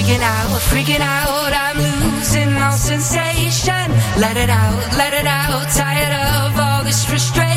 freaking out, I'm losing all sensation. Let it out, tired of all this frustration.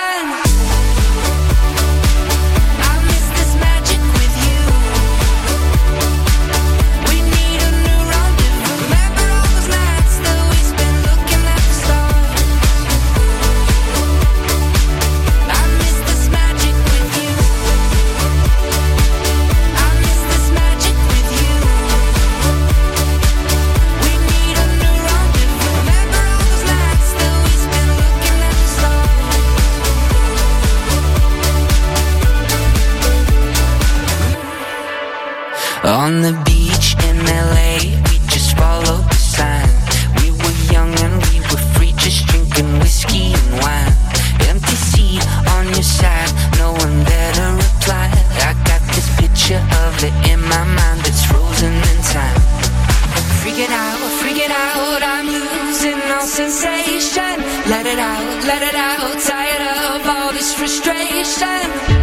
On the beach in LA, we just followed the sign. We were young and we were free, just drinking whiskey and wine. Empty seat on your side, no one there to reply. I got this picture of it in my mind that's frozen in time. Freaking out, I'm losing all sensation. Let it out, tired of all this frustration.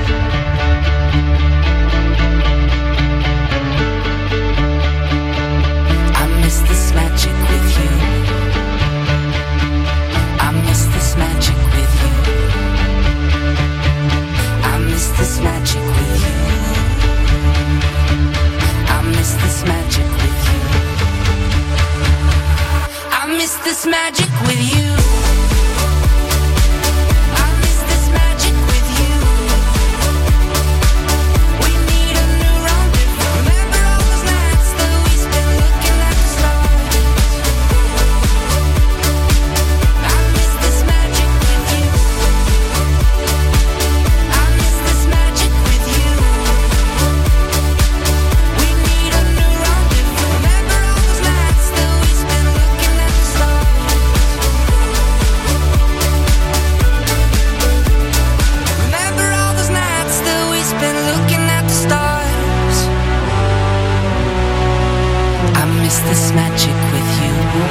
This magic with you. I miss this magic with you. We need a new rendezvous. Remember all those nights that we spent looking at the stars. I miss this magic with you. I miss this magic with you. We need a new rendezvous. Remember all those nights that we spent looking at the stars. This magic with you.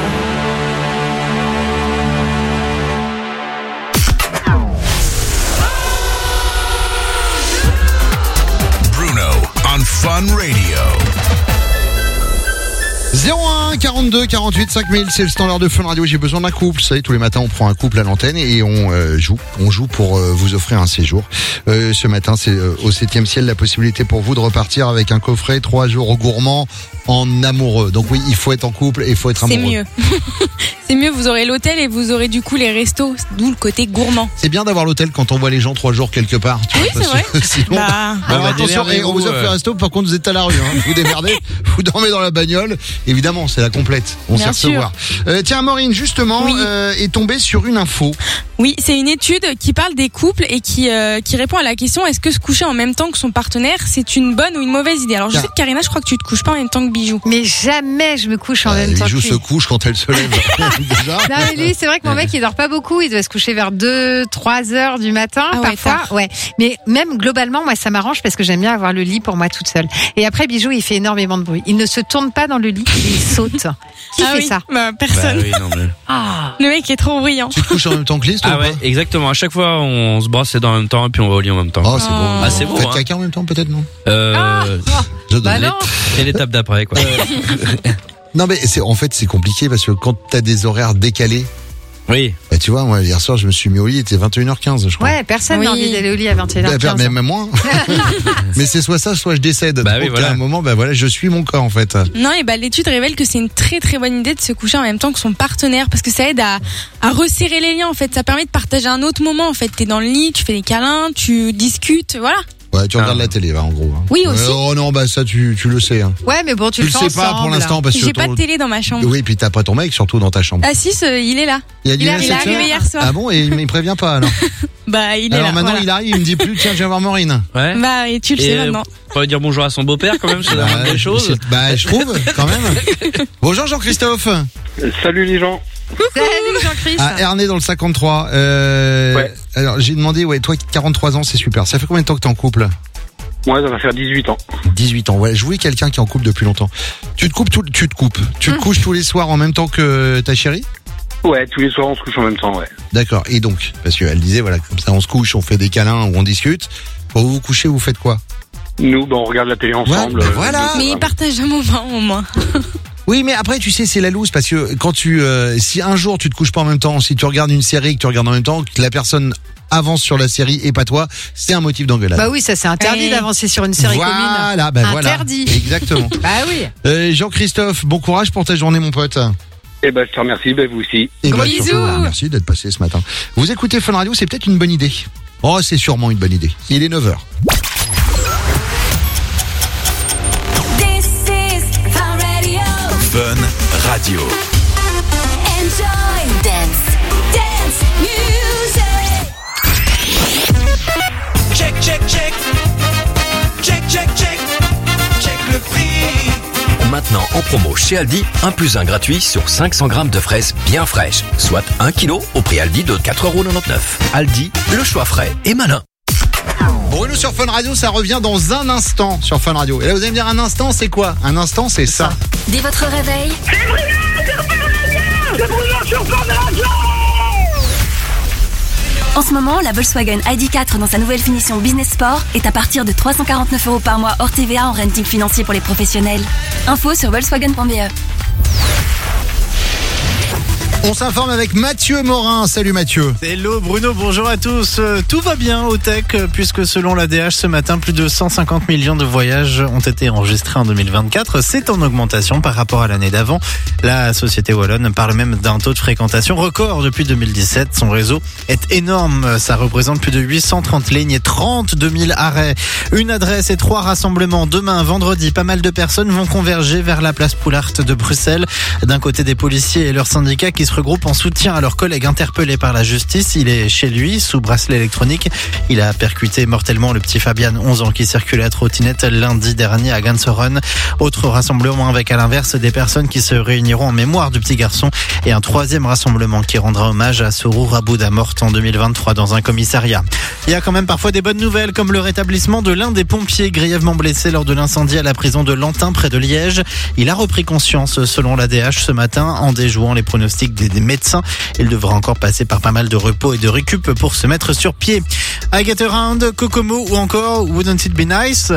Bruno on Fun Radio. 01 42 48 5000, c'est le standard de Fun Radio. J'ai besoin d'un couple. Vous savez, tous les matins on prend un couple à l'antenne et on joue pour vous offrir un séjour. Ce matin c'est au 7e ciel, la possibilité pour vous de repartir avec un coffret 3 jours gourmands en amoureux. Donc oui, il faut être en couple et il faut être amoureux. C'est mieux. C'est mieux, vous aurez l'hôtel et vous aurez du coup les restos, d'où le côté gourmand. C'est bien d'avoir l'hôtel quand on voit les gens 3 jours quelque part. Oui, c'est vrai. Sinon, alors attention, on vous offre le resto, par contre vous êtes à la rue, hein. Vous démerdez, vous dormez dans la bagnole. Évidemment, c'est la complète. On sait recevoir. Tiens, Maureen, justement, oui. Est tombée sur une info. Oui, c'est une étude qui parle des couples et qui répond à la question: est-ce que se coucher en même temps que son partenaire, c'est une bonne ou une mauvaise idée? Alors je sais que Karina, je crois que tu te couches pas en même temps que Bijou. Mais jamais je me couche en même temps que lui. Bijou se couche quand elle se lève. Déjà. Non, mais lui, c'est vrai que mon mec, il dort pas beaucoup. Il doit se coucher vers 2-3 heures du matin, parfois. Ouais. Mais même globalement, moi, ça m'arrange parce que j'aime bien avoir le lit pour moi toute seule. Et après, Bijou, il fait énormément de bruit. Il ne se tourne pas dans le lit, il saute. Qui fait ça? Personne. Bah oui, non, mais... Le mec est trop bruyant. Tu te couches en même temps que Lise, toi? Ah ouais, exactement. À chaque fois, on se brosse les dents en même temps et puis on va au lit en même temps. Oh, c'est beau. Ah, c'est beau. Faites caca en même temps, peut-être, non? Bah non. C'est l'étape d'après, quoi. Non, mais en fait, c'est compliqué parce que quand t'as des horaires décalés. Oui. Bah, tu vois, moi, hier soir, je me suis mis au lit, il était 21h15, je crois. Ouais, personne n'a envie d'aller au lit à 21h15. Même moins. Mais c'est soit ça, soit je décède. Bah donc, oui, voilà. à un moment, je suis mon corps, en fait. Non, et l'étude révèle que c'est une très très bonne idée de se coucher en même temps que son partenaire parce que ça aide à resserrer les liens, en fait. Ça permet de partager un autre moment, en fait. T'es dans le lit, tu fais des câlins, tu discutes, voilà. Ouais, tu regardes la télé, en gros. Oui, aussi. Oh non, ça, tu le sais. Hein. Ouais, mais bon, tu le sais ensemble, pas pour l'instant parce que j'ai pas de télé dans ma chambre. Oui, puis t'as pas ton mec, surtout dans ta chambre. Ah si, il est là. Il est arrivé hier soir. Ah bon, et il prévient pas alors. Il est alors là. Maintenant, il arrive, il me dit plus, tiens, je viens voir Maureen. Ouais. Et tu le sais maintenant. On va dire bonjour à son beau-père quand même, c'est la moindre des choses. Je trouve, quand même. Bonjour Jean-Christophe. Salut les gens. Salut Jean-Christ. Ernest dans le 53. Ouais. Alors, j'ai demandé, toi, 43 ans, c'est super. Ça fait combien de temps que t'es en couple? Moi, ça va faire 18 ans. 18 ans, ouais. Je voulais quelqu'un qui est en couple depuis longtemps. Tu te couches tous les soirs en même temps que ta chérie? Ouais, tous les soirs, on se couche en même temps, ouais. D'accord. Et donc, parce qu'elle disait, voilà, comme ça, on se couche, on fait des câlins ou on discute. Pour vous coucher, vous faites quoi? Nous, on regarde la télé ensemble. Ouais, voilà. Mais ils partagent un moment au moins. Oui, mais après, tu sais, c'est la loose parce que quand si un jour tu te couches pas en même temps, si tu regardes une série que tu regardes en même temps, que la personne avance sur la série et pas toi, c'est un motif d'engueulade. Bah oui, ça c'est interdit d'avancer sur une série commune. Voilà, interdit. Voilà. Exactement. Bah oui. Jean-Christophe, bon courage pour ta journée, mon pote. Eh ben, je te remercie, vous aussi. Gros bisous. Surtout, merci d'être passé ce matin. Vous écoutez Fun Radio, c'est peut-être une bonne idée. Oh, c'est sûrement une bonne idée. Il est 9h. Fun Radio. Enjoy dance music. Check le prix. Maintenant en promo chez Aldi, 1+1 gratuit sur 500 grammes de fraises bien fraîches, soit 1 kg au prix Aldi de 4,99 €. Aldi, le choix frais et malin. Bruno sur Fun Radio, ça revient dans un instant sur Fun Radio. Et là, vous allez me dire un instant, c'est quoi? Un instant, c'est ça. Dès votre réveil, en ce moment, la Volkswagen ID4 dans sa nouvelle finition Business Sport est à partir de 349 € par mois hors TVA en renting financier pour les professionnels. Info sur volkswagen.be. On s'informe avec Mathieu Morin. Salut Mathieu. Hello Bruno, bonjour à tous. Tout va bien au tech puisque selon l'ADH ce matin, plus de 150 millions de voyages ont été enregistrés en 2024. C'est en augmentation par rapport à l'année d'avant. La société wallonne parle même d'un taux de fréquentation record depuis 2017. Son réseau est énorme. Ça représente plus de 830 lignes et 32 000 arrêts. Une adresse et 3 rassemblements demain, vendredi. Pas mal de personnes vont converger vers la place Poulart de Bruxelles. D'un côté des policiers et leurs syndicats qui se regroupent en soutien à leurs collègues interpellés par la justice. Il est chez lui, sous bracelet électronique. Il a percuté mortellement le petit Fabian, 11 ans, qui circulait à trottinette lundi dernier à Gansoren. Autre rassemblement avec à l'inverse des personnes qui se réuniront en mémoire du petit garçon et un troisième rassemblement qui rendra hommage à Sourou Rabouda, morte en 2023 dans un commissariat. Il y a quand même parfois des bonnes nouvelles comme le rétablissement de l'un des pompiers grièvement blessés lors de l'incendie à la prison de Lantin près de Liège. Il a repris conscience selon l'ADH ce matin en déjouant les pronostics des médecins. Il devra encore passer par pas mal de repos et de récup pour se mettre sur pied. I Get Around, Kokomo ou encore Wouldn't It Be Nice?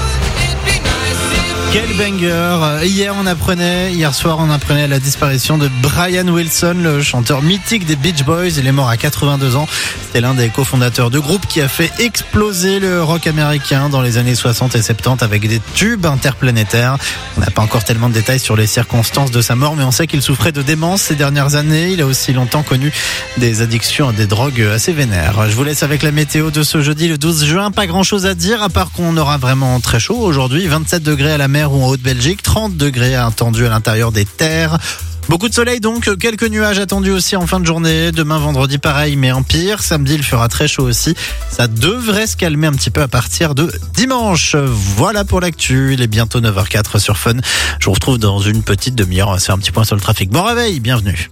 Quel banger! Hier soir, on apprenait la disparition de Brian Wilson, le chanteur mythique des Beach Boys. Il est mort à 82 ans. C'est l'un des cofondateurs de groupe qui a fait exploser le rock américain dans les années 60 et 70 avec des tubes interplanétaires. On n'a pas encore tellement de détails sur les circonstances de sa mort, mais on sait qu'il souffrait de démence ces dernières années. Il a aussi longtemps connu des addictions à des drogues assez vénères. Je vous laisse avec la météo de ce jeudi, le 12 juin. Pas grand chose à dire, à part qu'on aura vraiment très chaud aujourd'hui. 27 degrés à la mer ou en Haute-Belgique, 30 degrés attendus à l'intérieur des terres. Beaucoup de soleil donc, quelques nuages attendus aussi en fin de journée. Demain vendredi pareil mais en pire. Samedi il fera très chaud aussi. Ça devrait se calmer un petit peu à partir de dimanche. Voilà pour l'actu, il est bientôt 9h04 sur Fun. Je vous retrouve dans une petite demi-heure, on va se faire un petit point sur le trafic. Bon réveil, bienvenue.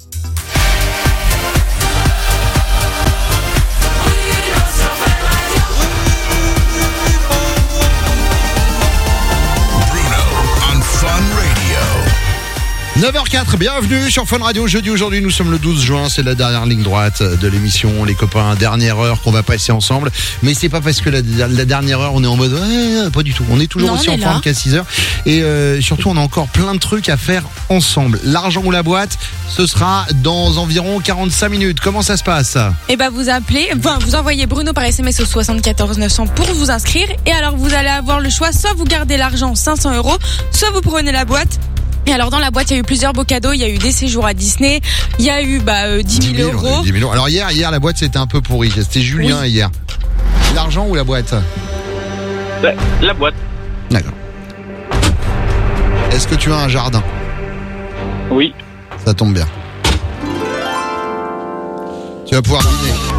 Bruno on Fun Radio. 9h04, bienvenue sur Fun Radio. Jeudi aujourd'hui, nous sommes le 12 juin, c'est la dernière ligne droite de l'émission. Les copains, dernière heure qu'on va passer ensemble. Mais c'est pas parce que la dernière heure, on est en mode pas du tout. On est toujours aussi en forme qu'à 6h. Et surtout, on a encore plein de trucs à faire ensemble. L'argent ou la boîte, ce sera dans environ 45 minutes. Comment ça se passe? Eh ben, vous envoyez Bruno par SMS au 74 900 pour vous inscrire. Et alors, vous allez avoir le choix, soit vous gardez l'argent, 500 €, soit vous prenez la boîte. Et alors dans la boîte il y a eu plusieurs beaux cadeaux, il y a eu des séjours à Disney, il y a eu 10 000 €. 10 000 €. Alors hier la boîte c'était un peu pourri, c'était Julien hier. L'argent ou la boîte? La boîte. D'accord. Est-ce que tu as un jardin? Oui. Ça tombe bien. Tu vas pouvoir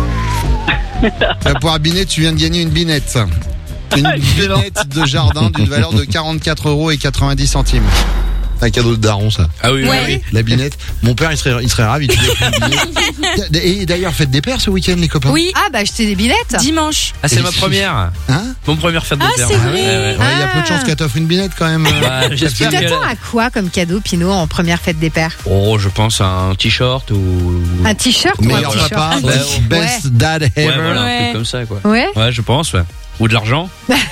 biner. Tu viens de gagner une binette. Une binette de jardin d'une valeur de 44,90 €. Un cadeau de daron, ça. Ah oui, ouais. oui. La binette. Mon père, il serait ravi. Et d'ailleurs, faites des paires ce week-end, les copains. Oui. Ah, bah, acheter des binettes. Dimanche. Ah, c'est ma première. Hein? Mon première fête de terre. c'est vrai. Il y a peu de chances qu'elle t'offre une binette quand même. Bah, Tu j'espère t'attends à quoi comme cadeau, Pinot, en première fête des pères? Oh, je pense à un t-shirt ou. Un t-shirt ou un Meilleur t-shirt? papa, Ouais. best dad ever. Ouais, voilà, un Ouais. truc comme ça, quoi. Ouais. Ouais, je pense, ouais. Ou de l'argent.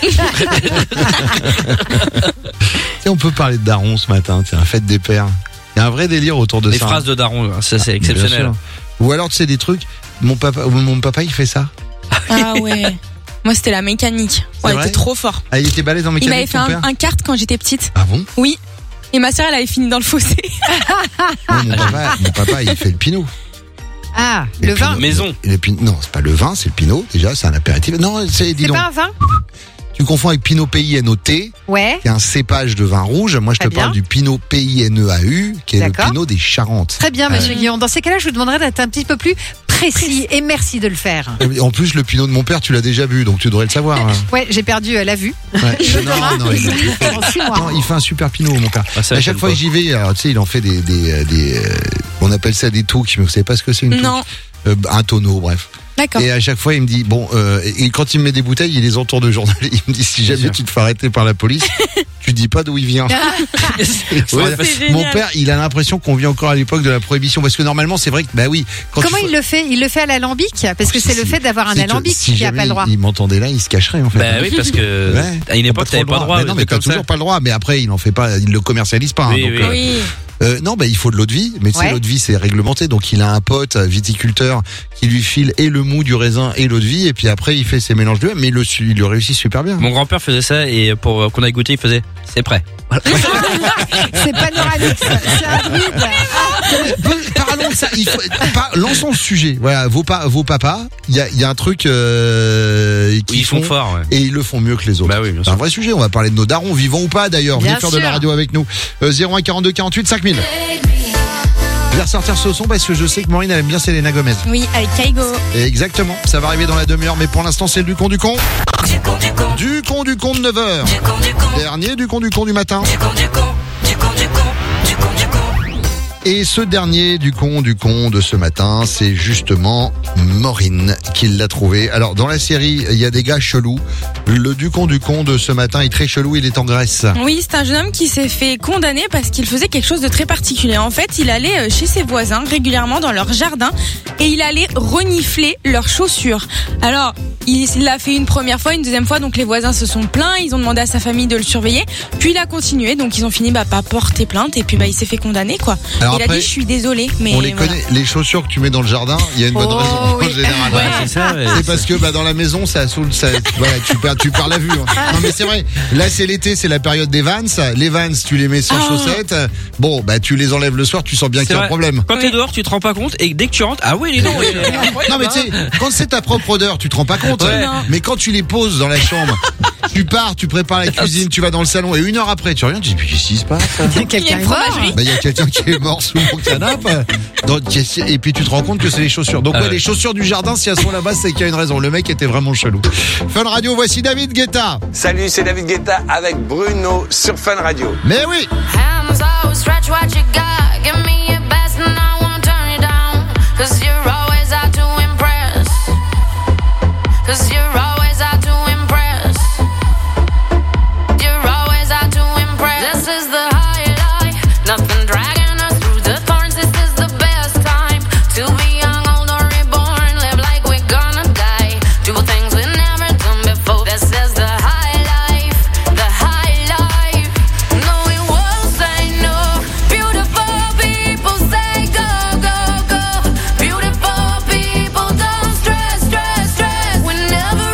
Et on peut parler de daron ce matin, tiens, fête des pères. Il y a un vrai délire autour de Les ça. phrases de daron, ça c'est Bien exceptionnel. sûr. Ou alors tu sais des trucs, mon papa il fait ça. Ah ouais. Moi, c'était la mécanique. C'est Ouais, il vrai était trop fort. Ah, il était balèze en Il mécanique. m'avait fait ton père un kart quand j'étais petite. Ah bon? Oui. Et ma sœur, elle avait fini dans le fossé. Non, mon papa, il fait le pinot. Ah, Et le vin. Maison. Non, c'est pas le vin, c'est le pinot. Déjà, c'est un apéritif. Non, dis C'est donc. pas un vin? Tu confonds avec Pinot P-I-N-O-T, Ouais. qui est un cépage de vin rouge. Moi, je te Très bien. parle du Pinot P-I-N-E-A-U, qui est D'accord. le Pinot des Charentes. Très bien, monsieur Guillaume. Dans ces cas-là, je vous demanderai d'être un petit peu plus précis et merci de le faire. En plus, le Pinot de mon père, tu l'as déjà bu, donc tu devrais le savoir. Hein. Ouais, j'ai perdu la vue. Ouais. Non, Pendant 6 mois. non, il fait un super Pinot, mon père. Ah, ça, À j'aime chaque fois pas. que j'y vais, alors, tu sais, il en fait des on appelle ça des touques, mais vous savez pas ce que c'est une touque? Non. Un tonneau, bref. D'accord. Et à chaque fois, il me dit, bon, et quand il me met des bouteilles, il les entoure de journal. Il me dit, si jamais tu te fais arrêter par la police, tu dis pas d'où il vient. Ouais, C'est Mon génial. père, il a l'impression qu'on vit encore à l'époque de la prohibition, parce que normalement, c'est vrai que, bah oui. Quand Comment tu il le fait? Il le fait à l'alambic? Parce que c'est le fait d'avoir un alambic si qui n'a jamais pas le droit. Il m'entendait là, il se cacherait, en fait. Bah oui, parce que Ouais. à une époque, T'as t'avais pas le droit. Mais non, mais t'as comme ça. toujours pas le droit. Mais après, il en fait pas, il le commercialise pas. Hein, Oui, donc, oui. Oui. non, bah il faut de l'eau de vie, mais tu sais, Ouais. l'eau de vie c'est réglementé, donc il a un pote viticulteur qui lui file et le mou du raisin et l'eau de vie, et puis après il fait ses mélanges de, mais il le réussit super bien. Mon grand-père faisait ça et pour qu'on aille goûter, il faisait c'est prêt. C'est panoramique, ça. C'est un druide. Parlons de ça. Lançons le sujet. Voilà, vos papas, il y a un truc Oui, ils font fort. Ouais. et ils le font mieux que les autres. Bah oui, bien C'est un sûr. vrai sujet. On va parler de nos darons, vivants ou pas d'ailleurs. Venez Bien faire de la sûr. radio avec nous. 01 42 48 5000. Je vais ressortir ce son parce que je sais que Maureen elle aime bien Selena Gomez. Oui, avec Kaigo. Et exactement, ça va arriver dans la demi-heure, mais pour l'instant c'est le du con. Du con de 9h. Dernier du con du matin. Et ce dernier du con de ce matin, c'est justement Maureen qui l'a trouvé. Alors dans la série, il y a des gars chelous. Le du con de ce matin est très chelou, il est en Grèce. Oui, c'est un jeune homme qui s'est fait condamner parce qu'il faisait quelque chose de très particulier. En fait, il allait chez ses voisins régulièrement dans leur jardin et il allait renifler leurs chaussures. Alors, il l'a fait une première fois, une deuxième fois, donc les voisins se sont plaints, ils ont demandé à sa famille de le surveiller. Puis il a continué, donc ils ont fini par porter plainte et puis il s'est fait condamner quoi. Alors Il a après, dit je suis désolé, mais on les voilà. connaît, les chaussures que tu mets dans le jardin, il y a une bonne Oh, raison en oui. général. Ouais, c'est ça. Ouais. C'est parce que dans la maison ça saoule, voilà, tu perds la vue. Hein. Non mais c'est vrai. Là c'est l'été, c'est la période des Vans. Les Vans, tu les mets sans chaussettes. Bon, tu les enlèves le soir, tu sens bien qu'il y a un vrai. problème. Quand t'es dehors, tu te rends pas compte et dès que tu rentres, ah oui, les noms. Non mais tu sais, quand c'est ta propre odeur, tu te rends pas compte. Ouais. Non. Mais quand tu les poses dans la chambre, tu pars, tu prépares la cuisine, tu vas dans le salon et 1 heure après, tu reviens, tu dis mais qu'est-ce qui se passe? Quelqu'un une est mort. fromagerie. Il y a quelqu'un qui est mort sous mon canapé. Et puis tu te rends compte que c'est les chaussures. Donc Ah ouais, ouais. les chaussures du jardin, si elles sont là-bas, c'est qu'il y a une raison. Le mec était vraiment chelou. Fun Radio, voici David Guetta. Salut, c'est David Guetta avec Bruno sur Fun Radio. Mais oui. Hands out, stretch what you got. Give me your best and I won't turn it down. 'Cause you're always out to impress. 'Cause you're always out to impress. You're always out to impress. This is the high life. Nothing dragging us through the thorns. This is the best time to be young, old or reborn. Live like we're gonna die. Do things we've never done before. This is the high life. The high life. No, we won't say no. Beautiful people say go, go, go. Beautiful people don't stress, stress, stress. We're never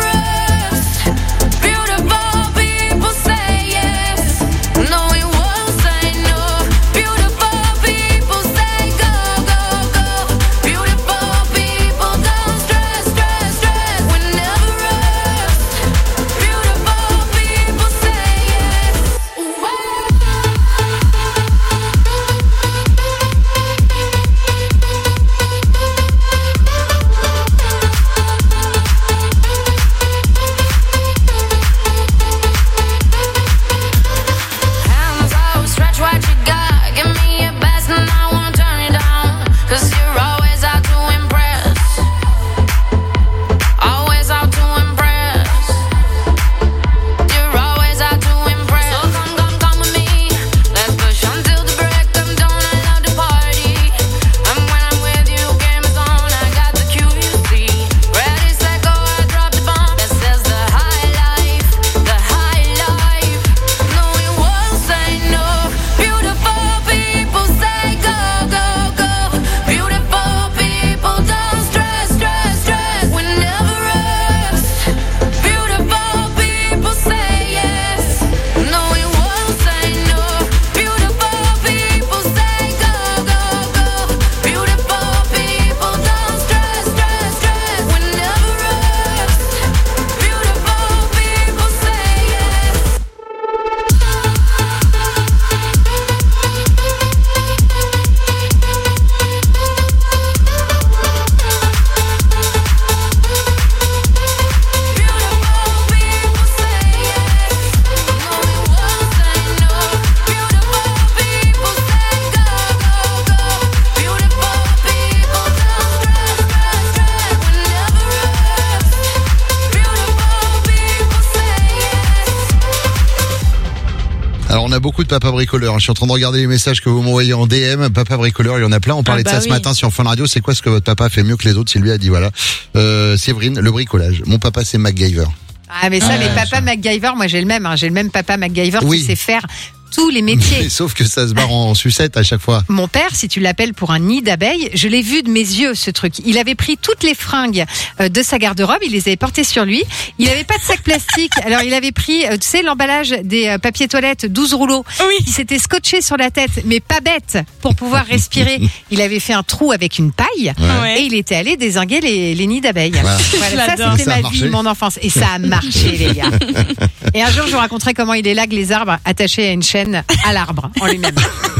Alors on a beaucoup de papa bricoleurs. Je suis en train de regarder les messages que vous m'envoyez en DM. Papa bricoleur, il y en a plein. On parlait de ça ce matin sur Fun Radio. C'est quoi ce que votre papa fait mieux que les autres? Sylvie a dit voilà. Séverine, le bricolage. Mon papa c'est MacGyver. Ah mais ça, les papas MacGyver, moi j'ai le même. J'ai le même papa MacGyver qui sait faire tous les métiers. Sauf que ça se barre en sucette à chaque fois. Mon père, si tu l'appelles pour un nid d'abeilles, je l'ai vu de mes yeux, ce truc. Il avait pris toutes les fringues de sa garde-robe, il les avait portées sur lui. Il n'avait pas de sac plastique. Alors, il avait pris, tu sais, l'emballage des papiers toilettes, 12 rouleaux. Oui. Il s'était scotché sur la tête, mais pas bête, pour pouvoir respirer. Il avait fait un trou avec une paille et il était allé dézinguer les nids d'abeilles. Voilà, ça, c'était ma vie, mon enfance. Et ça a marché, les gars. Et un jour, je vous raconterai comment il élague les arbres attachés à une chaîne à l'arbre en lui-même.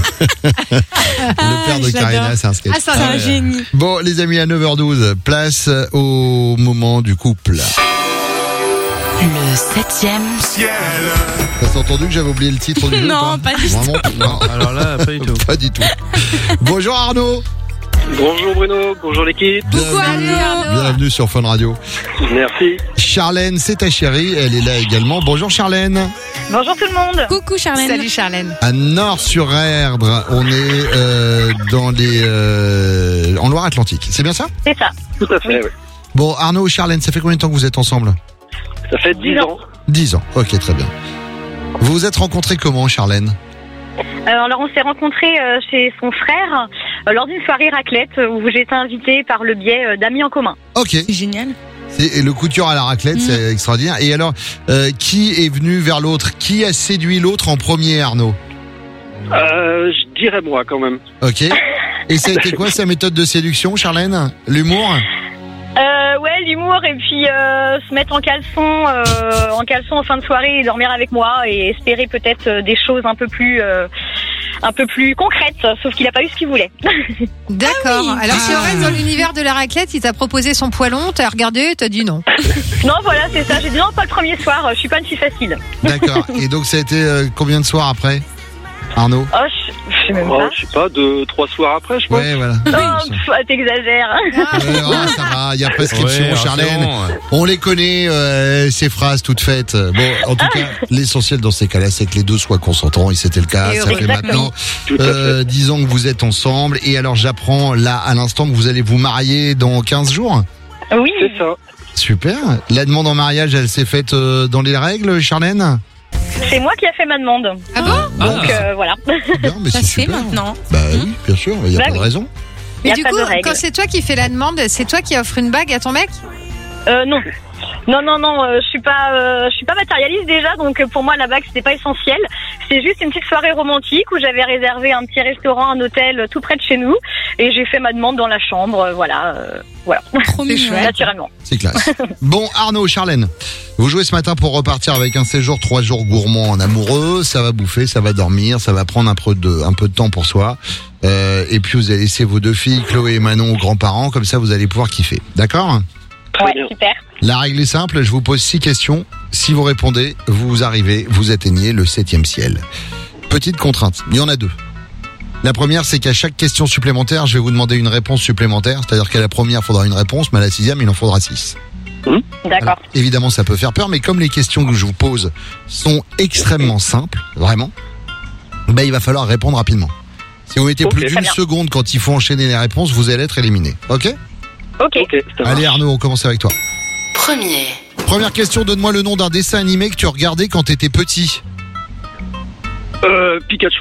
Le père de Karina, c'est un sketch. Ah, c'est un génie. Bon, les amis, à 9h12, place au moment du couple. Le 7e ciel. T'as entendu que j'avais oublié le titre du jeu? Non, pas du tout. Non. Alors là, pas du tout. Pas du tout. Bonjour Arnaud. Bonjour Bruno, bonjour l'équipe. Bienvenue sur Fun Radio. Merci. Charlène, c'est ta chérie, elle est là également. Bonjour Charlène. Bonjour tout le monde. Coucou Charlène. Salut Charlène. À Nord-sur-Erdre, on est en Loire-Atlantique. C'est bien ça? C'est ça. Tout à fait, oui. Bon, Arnaud, Charlène, ça fait combien de temps que vous êtes ensemble? Ça fait 10 ans. 10 ans, ok, très bien. Vous vous êtes rencontrés comment, Charlène? Alors on s'est rencontrés chez son frère lors d'une soirée raclette où j'ai été invitée par le biais d'amis en commun. Ok. C'est génial. Et le coup de cœur à la raclette, c'est extraordinaire. Et alors, qui est venu vers l'autre? Qui a séduit l'autre en premier, Arnaud? Je dirais moi quand même. Ok. Et ça a été quoi sa méthode de séduction, Charlène? L'humour? Ouais, l'humour et puis se mettre en caleçon en fin de soirée et dormir avec moi et espérer peut-être des choses un peu plus concrètes, sauf qu'il a pas eu ce qu'il voulait. D'accord. Ah oui. Alors si on reste dans l'univers de la raclette, il t'a proposé son poêlon, t'as regardé, t'as dit non. Non, voilà, c'est ça. J'ai dit non, pas le premier soir. Je suis pas une fille facile. D'accord. Et donc ça a été combien de soirs après, Arnaud? Oh, je sais même pas. Je sais pas, 2-3 soirs après, je pense. Ouais, voilà. Non, t'exagères. Ça va, il y a prescription, Ouais, Charlène. ouais. On les connaît, ces phrases toutes faites. Bon, en tout cas, l'essentiel dans ces cas-là, c'est que les deux soient consentants, et c'était le cas. Et ça fait exactement. maintenant 10 ans que vous êtes ensemble. Et alors, j'apprends là, à l'instant, que vous allez vous marier dans 15 jours. Oui. C'est ça. Super. La demande en mariage, elle s'est faite dans les règles, Charlène? C'est moi qui a fait ma demande. Ah bon? Donc voilà. Bien, mais Ça c'est se fait super. maintenant. Bah oui, bien sûr, il n'y a Bah pas de oui. raison. Mais Y a du pas coup, de règle. quand c'est toi qui fais la demande, c'est toi qui offre une bague à ton mec? Non. Non, je suis pas matérialiste déjà, donc pour moi la bague c'était pas essentiel. C'est juste une petite soirée romantique où j'avais réservé un petit restaurant, un hôtel tout près de chez nous, et j'ai fait ma demande dans la chambre, voilà. Trop mignon. Naturellement. C'est classe. Bon, Arnaud, Charlène, vous jouez ce matin pour repartir avec un séjour 3 jours gourmand en amoureux. Ça va bouffer, ça va dormir, ça va prendre un peu de temps pour soi. Et puis vous allez laisser vos deux filles, Chloé et Manon, aux grands-parents. Comme ça, vous allez pouvoir kiffer. D'accord? Ouais, super. La règle est simple. Je vous pose 6 questions. Si vous répondez, vous arrivez, vous atteignez le 7e ciel. Petite contrainte. Il y en a 2. La première, c'est qu'à chaque question supplémentaire, je vais vous demander une réponse supplémentaire. C'est-à-dire qu'à la première, il faudra une réponse, mais à la 6e, il en faudra 6. D'accord. Alors, évidemment, ça peut faire peur, mais comme les questions que je vous pose sont extrêmement simples, vraiment, bah, il va falloir répondre rapidement. Si vous mettez plus très d'une bien. seconde quand il faut enchaîner les réponses, vous allez être éliminé. Ok? Ok. Ça marche. Allez Arnaud, on commence avec toi. Première question, donne-moi le nom d'un dessin animé que tu regardais quand t'étais petit. Pikachu.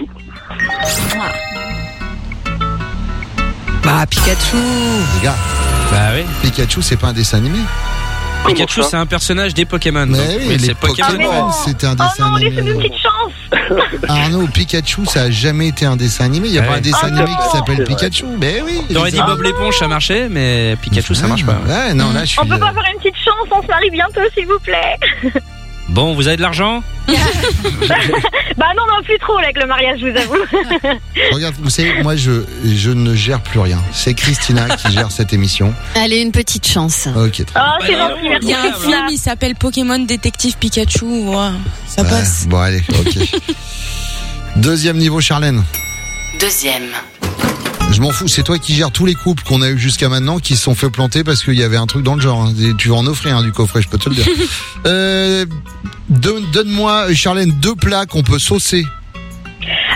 Bah, Pikachu. Les gars, Bah oui. Pikachu, c'est pas un dessin animé. Pikachu, c'est un personnage des Pokémon. Mais donc, oui, c'est les Pokémon, c'était un Oh dessin non, animé. laissez-nous une petite chance. Arnaud, Pikachu, ça a jamais été un dessin animé. Il y a Ouais. pas un dessin Ah animé non. qui s'appelle C'est vrai. Pikachu. Mais oui. T'aurais dit Bob l'éponge, ça marchait, mais Pikachu, ça marche pas. Ouais, non, là, je suis. On peut pas faire une petite chance, on se marie bientôt s'il vous plaît. Bon, vous avez de l'argent? Bah non, plus trop là, avec le mariage, je vous avoue. Regarde, vous savez, moi, je ne gère plus rien. C'est Christina qui gère cette émission. Allez, une petite chance. Ok, très bien. Oh, c'est gentil, merci. Il y a un film, il s'appelle Pokémon Détective Pikachu. Ouais, ça Ouais, passe. Bon, allez, ok. Deuxième niveau, Charlène. Deuxième. Je m'en fous, c'est toi qui gères tous les couples qu'on a eu jusqu'à maintenant qui se sont fait planter parce qu'il y avait un truc dans le genre. Hein. Et tu vas en offrir du coffret, je peux te le dire. Donne-moi, Charlène, 2 plats qu'on peut saucer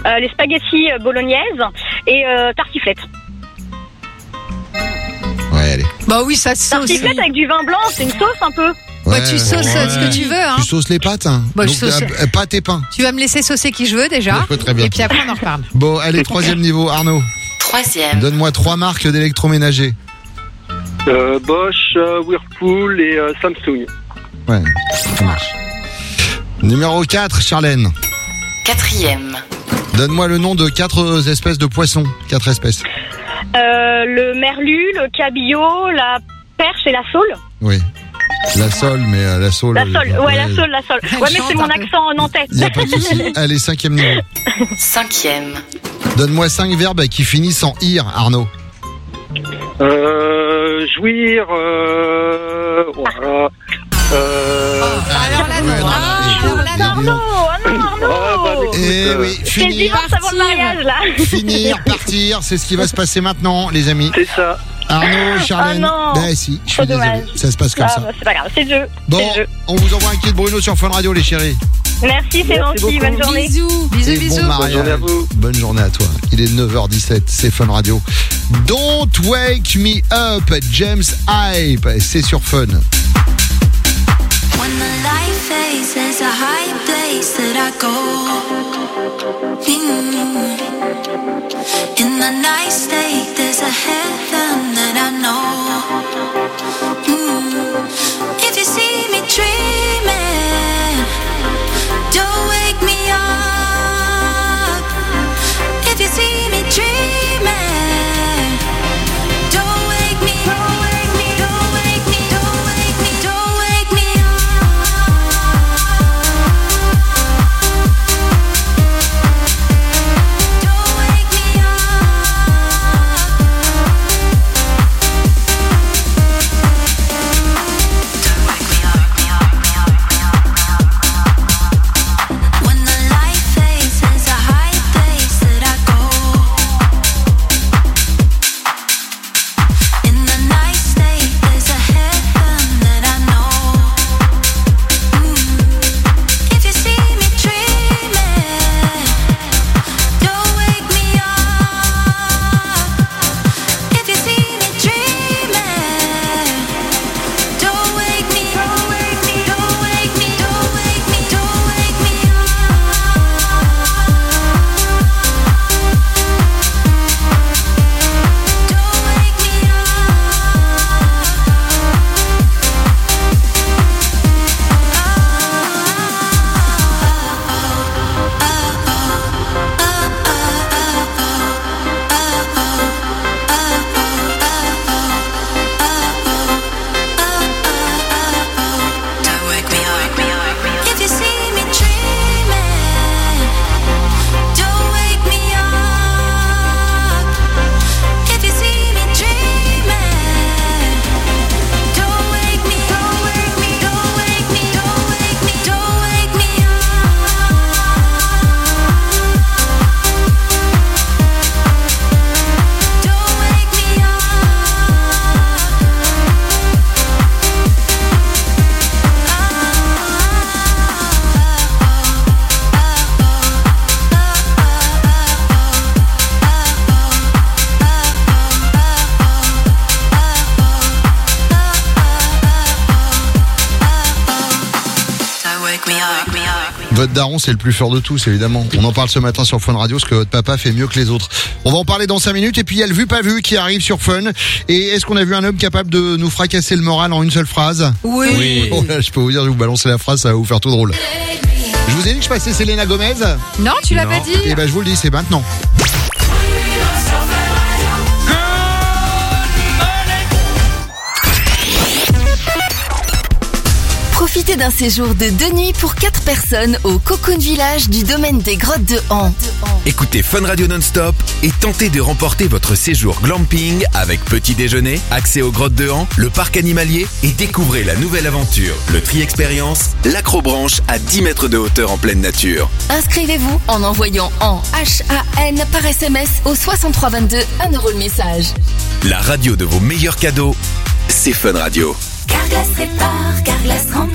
les spaghettis bolognaises et tartiflette. Ouais, allez. Bah oui, ça se sauce. Tartiflette avec du vin blanc, c'est une sauce un peu. Ouais, tu sauces ce que tu veux. Hein. Tu sauces les pâtes hein. Bah, donc, je sauce... pâtes et pain. Tu vas me laisser saucer qui je veux déjà. Ouais, très bien. Et puis après, on en reparle. Bon, allez, 3e niveau, Arnaud. 3e. Donne-moi 3 marques d'électroménager. Bosch, Whirlpool et Samsung. Ouais, ça marche. Numéro 4, Charlène. 4e. Donne-moi le nom de 4 espèces de poissons. 4 espèces. Le merlu, le cabillaud, la perche et la sole. Oui. La sole, mais la sole. La sole, ouais, la sole. Ouais, mais c'est mon accent nantais. Il n'y a pas de souci. Allez, 5e niveau. 5e. Donne-moi 5 verbes qui finissent en ir, Arnaud. Jouir, voilà. Alors là, non. Eh oui, C'est le divorce avant le mariage, là. Finir, partir, c'est ce qui va se passer maintenant, les amis. C'est ça. Arnaud, Charlène. Oh non. Ben si, je suis désolé. Dommage. Ça se passe comme ça. Bah, c'est pas grave, c'est le jeu. Bon, on vous envoie un kit Bruno sur Fun Radio, les chéris. Merci, c'est gentil. Bonne journée. Bisous. Et Bisous. bon mariage. Bonne journée à vous. Bonne journée à toi. Il est 9h17, c'est Fun Radio. Don't Wake Me Up, James Hype. C'est sur Fun. When the light fades, there's a high place that I go. In the night state, there's a heaven that I know. If you see me dreaming, don't wake me up. If you see me dreaming, don't wake me, don't wake me, don't wake me, don't wake me, don't wake me up. Don't wake me up. When the light fades, there's a high place that I go. In the night state, there's a heaven that I know. If you see me dreaming, don't wake me up. If you see me dreaming, don't wake me, don't wake me, don't wake me, don't wake me, don't wake me up. Don't wake me Don't wake me up. If you see me dreaming, don't wake me up. If you see me dreaming, don't wake me, don't wake me, don't wake me, don't wake me, don't wake me up. Don't wake me up. Don't wake me up. Votre daron, c'est le plus fort de tous, évidemment. On en parle ce matin sur Fun Radio, ce que votre papa fait mieux que les autres. On va en parler dans 5 minutes. Et puis, il y a le vu pas vu qui arrive sur Fun. Et est-ce qu'on a vu un homme capable de nous fracasser le moral en une seule phrase? Oui. Oh là, je peux vous dire, je vais vous balancer la phrase, ça va vous faire tout drôle. Je vous ai dit que je passais Selena Gomez. Non, tu l'as pas dit. Et ben, je vous le dis, c'est maintenant. Profitez d'un séjour de 2 nuits pour 4 personnes au Cocoon Village du domaine des Grottes de Han. Écoutez Fun Radio Non-Stop et tentez de remporter votre séjour glamping avec petit déjeuner, accès aux grottes de Han, le parc animalier et découvrez la nouvelle aventure, le Tri-Expérience, l'acrobranche à 10 mètres de hauteur en pleine nature. Inscrivez-vous en envoyant en HAN par SMS au 6322 1 € le message. La radio de vos meilleurs cadeaux, c'est Fun Radio. Carglass répare, Carglass remplace.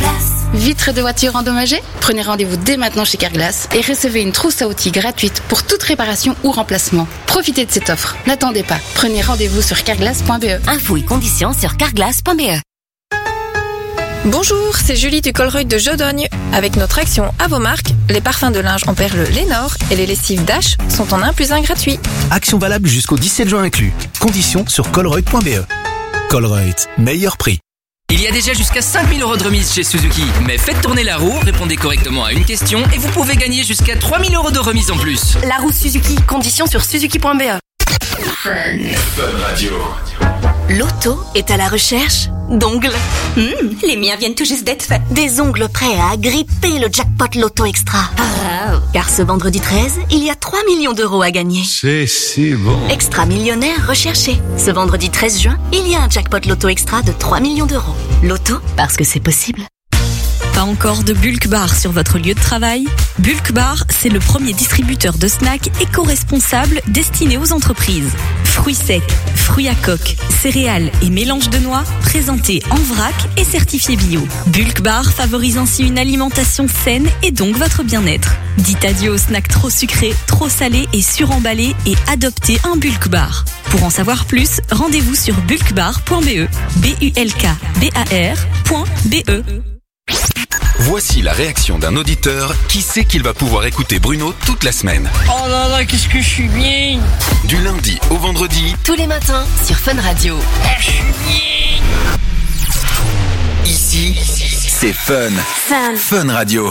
Vitres de voitures endommagées? Prenez rendez-vous dès maintenant chez Carglass et recevez une trousse à outils gratuite pour toute réparation ou remplacement. Profitez de cette offre. N'attendez pas. Prenez rendez-vous sur carglass.be. Infos et conditions sur carglass.be. Bonjour, c'est Julie du Colruyt de Jodogne. Avec notre action à vos marques, les parfums de linge en perles Lénore et les lessives Dash sont en 1+1 gratuit. Action valable jusqu'au 17 juin inclus. Conditions sur colruyt.be. Colruyt, meilleur prix. Il y a déjà jusqu'à 5 000 € de remise chez Suzuki. Mais faites tourner la roue, répondez correctement à une question et vous pouvez gagner jusqu'à 3 000 € de remise en plus. La roue Suzuki, conditions sur suzuki.be. Fun Radio. L'auto est à la recherche d'ongles. Les miens viennent tout juste d'être faits. Des ongles prêts à agripper le jackpot Loto Extra. Car ce vendredi 13, il y a 3 millions d'euros à gagner. C'est si bon. Extra millionnaire recherché. Ce vendredi 13 juin, il y a un jackpot Loto Extra de 3 millions d'euros. Loto, parce que c'est possible. Pas encore de Bulk Bar sur votre lieu de travail? Bulk Bar, c'est le premier distributeur de snacks éco-responsable destiné aux entreprises. Fruits secs, fruits à coque, céréales et mélanges de noix présentés en vrac et certifiés bio. Bulk Bar favorise ainsi une alimentation saine et donc votre bien-être. Dites adieu aux snacks trop sucrés, trop salés et suremballés et adoptez un Bulk Bar. Pour en savoir plus, rendez-vous sur bulkbar.be. bulkbar.be. Voici la réaction d'un auditeur qui sait qu'il va pouvoir écouter Bruno toute la semaine. Oh là là, qu'est-ce que je suis bien! Du lundi au vendredi, Tous les matins sur Fun Radio. Je suis bien! ici, c'est Fun. Fun Radio.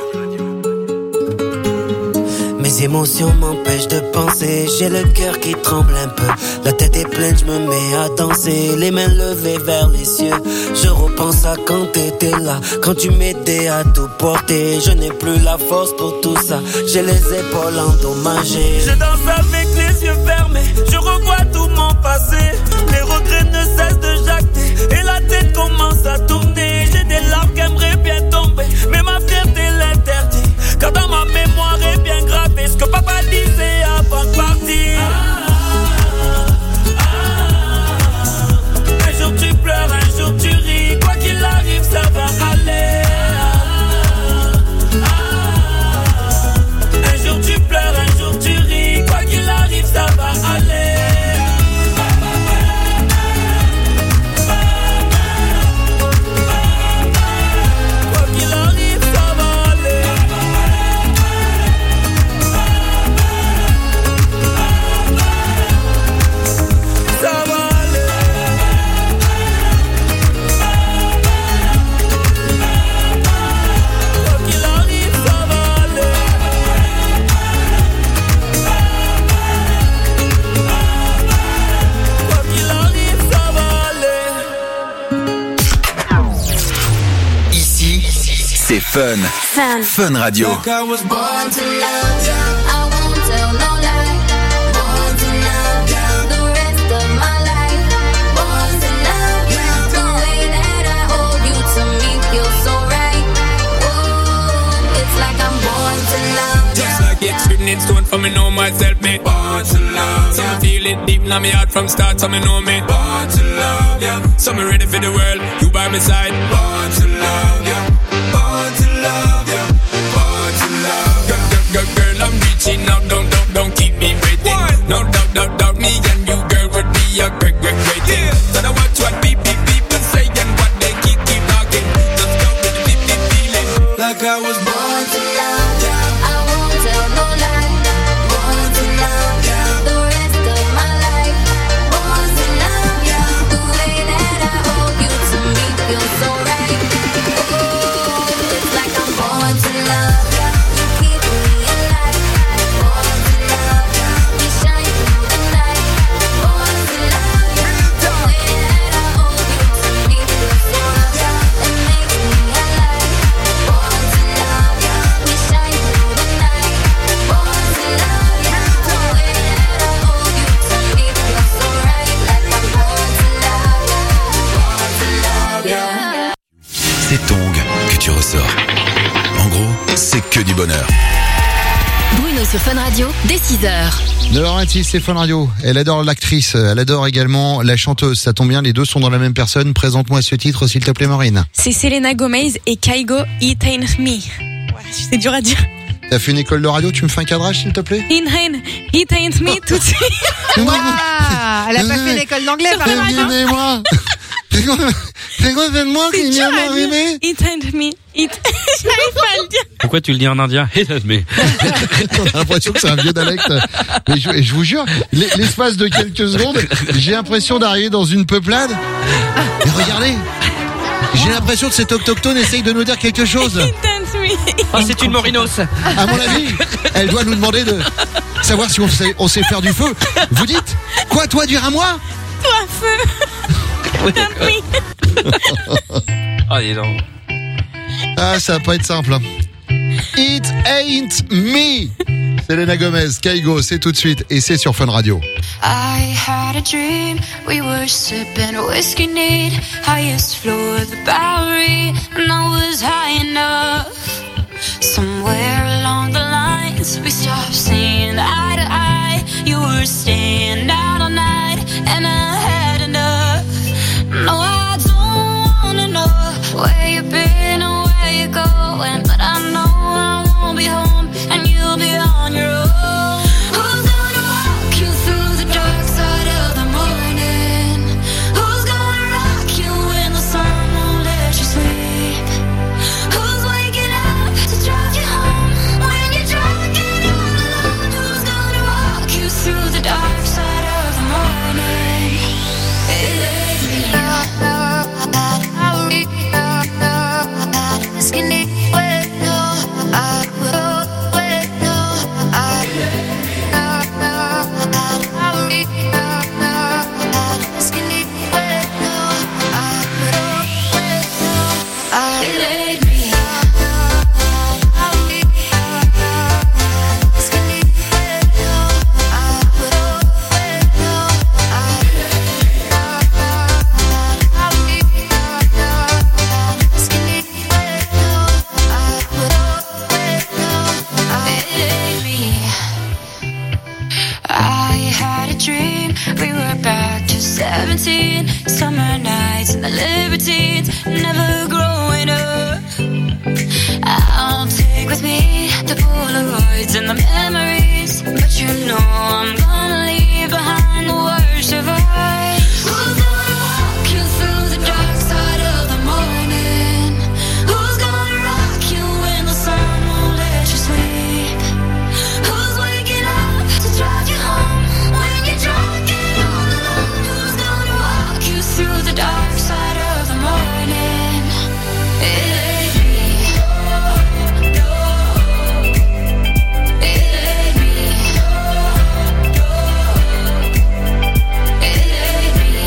Mes émotions m'empêchent de penser, j'ai le cœur qui tremble un peu. La tête est pleine, je me mets à danser, les mains levées vers les cieux. Je repense à quand t'étais là, quand tu m'aidais à tout porter. Je n'ai plus la force pour tout ça, j'ai les épaules endommagées. Je danse avec les yeux fermés, je revois tout mon passé. Les regrets ne cessent de jacter, et la tête commence à tourner. J'ai des larmes qui aimeraient bien tomber, mais ma fierté l'interdit. Car dans ma mémoire est bien gravé ce que papa disait avant de partir. Un jour tu pleures, un jour tu ris, quoi qu'il arrive ça va aller. Un jour tu pleures, un jour tu ris, quoi qu'il arrive ça va aller. C'est Fun. Fun Radio. Like I was born to love you. I won't tell no lie. Born to love you. The rest of my life. Born to love you. The way that I hold you to me feels so right. Oh, it's like I'm born to love you. Just like it's written in stone for me know myself, me born to love. So I feel it deep in my heart from start, so me know me born to love. Yeah. So me ready for the world, you by my side. Born to love. Yeah. Born to love, yeah. Born to love, yeah. Girl, I'm reaching out, don't keep me waiting. What? No doubt, me and you, girl, would be a great thing. Yeah. So I watch what people say and what they keep talking. Just go with the deep feeling. Like I was born to love, yeah. I won't tell no lie. Born to love you. The rest of my life. Born to love you. The way that I hold you to me feels so right. Born to love you, you keep me alive. Born to love you, we shine through the night. Born to love you, the way that I hold you to me feels so right. It makes me alive. Born to love you, we shine through the night. Born to love you, the way that I hold you to me feels so right. Like I'm born to love you, born to love you. C'est Tong que tu ressors. En gros, c'est que du bonheur. Bruno Bruno sur Fun Radio, dès 6h. 9h26, c'est Fun Radio. Elle adore l'actrice, elle adore également la chanteuse. Ça tombe bien, les deux sont dans la même personne. Présente-moi ce titre, s'il te plaît, Maureen. C'est Selena Gomez et Kygo, It Ain't Me. Ouais, c'est dur à dire. T'as fait une école de radio, tu me fais un cadrage, s'il te plaît? It Ain't Me, tout de suite. Wow, elle a pas fait l'école d'anglais, par exemple. Aimez-moi. C'est quoi cette moi qui vient d'arriver? It Ain't Me. J'arrive pas à le dire. Pourquoi tu le dis en indien? Mais on a l'impression que c'est un vieux dialecte. Mais je vous jure, l'espace de quelques secondes, j'ai l'impression d'arriver dans une peuplade. Mais regardez, j'ai l'impression que cet autochtone essaye de nous dire quelque chose. Oh, c'est une morinos. À mon avis, elle doit nous demander de savoir si on sait faire du feu. Vous dites quoi, toi, dire à moi? Toi, feu. Oh, dis donc. Ah, ça va pas être simple. It Ain't Me. Selena Gomez, Kygo, c'est tout de suite et c'est sur Fun Radio. I had a dream, we were sipping whiskey neat, highest floor of the Bowery, and I was high enough. Somewhere along the lines, we stopped seeing eye to eye. You were staying out all night, and I had enough. No, I don't wanna know where you've been or where you're going, but I know I won't be home, and you'll be on your own. Who's gonna walk you through the dark side of the morning? Who's gonna rock you when the sun won't let you sleep? Who's waking up to drive you home when you're drunk and all alone? Who's gonna walk you through the dark side of the morning? It ain't me. Skinny, wait, no, I will, wait, no, I skinny, wait, no, I will, wait, no, it ain't me. Skinny, wait, no, I will, wait, no, skinny, wait, no, I will, wait, no, it ain't me. I had a dream, we were back to 17, summer nights and the libertines, never growing up. I'll take with me the Polaroids and the memories, but you know I'm gonna leave behind the worst of us. Who's gonna walk you through the dark side of the morning? Who's gonna rock you when the sun won't let you sleep? Who's waking up to drive you home when you're drunk and all alone? Who's gonna walk you through the dark side of the morning? It ain't me. It ain't me. It ain't me.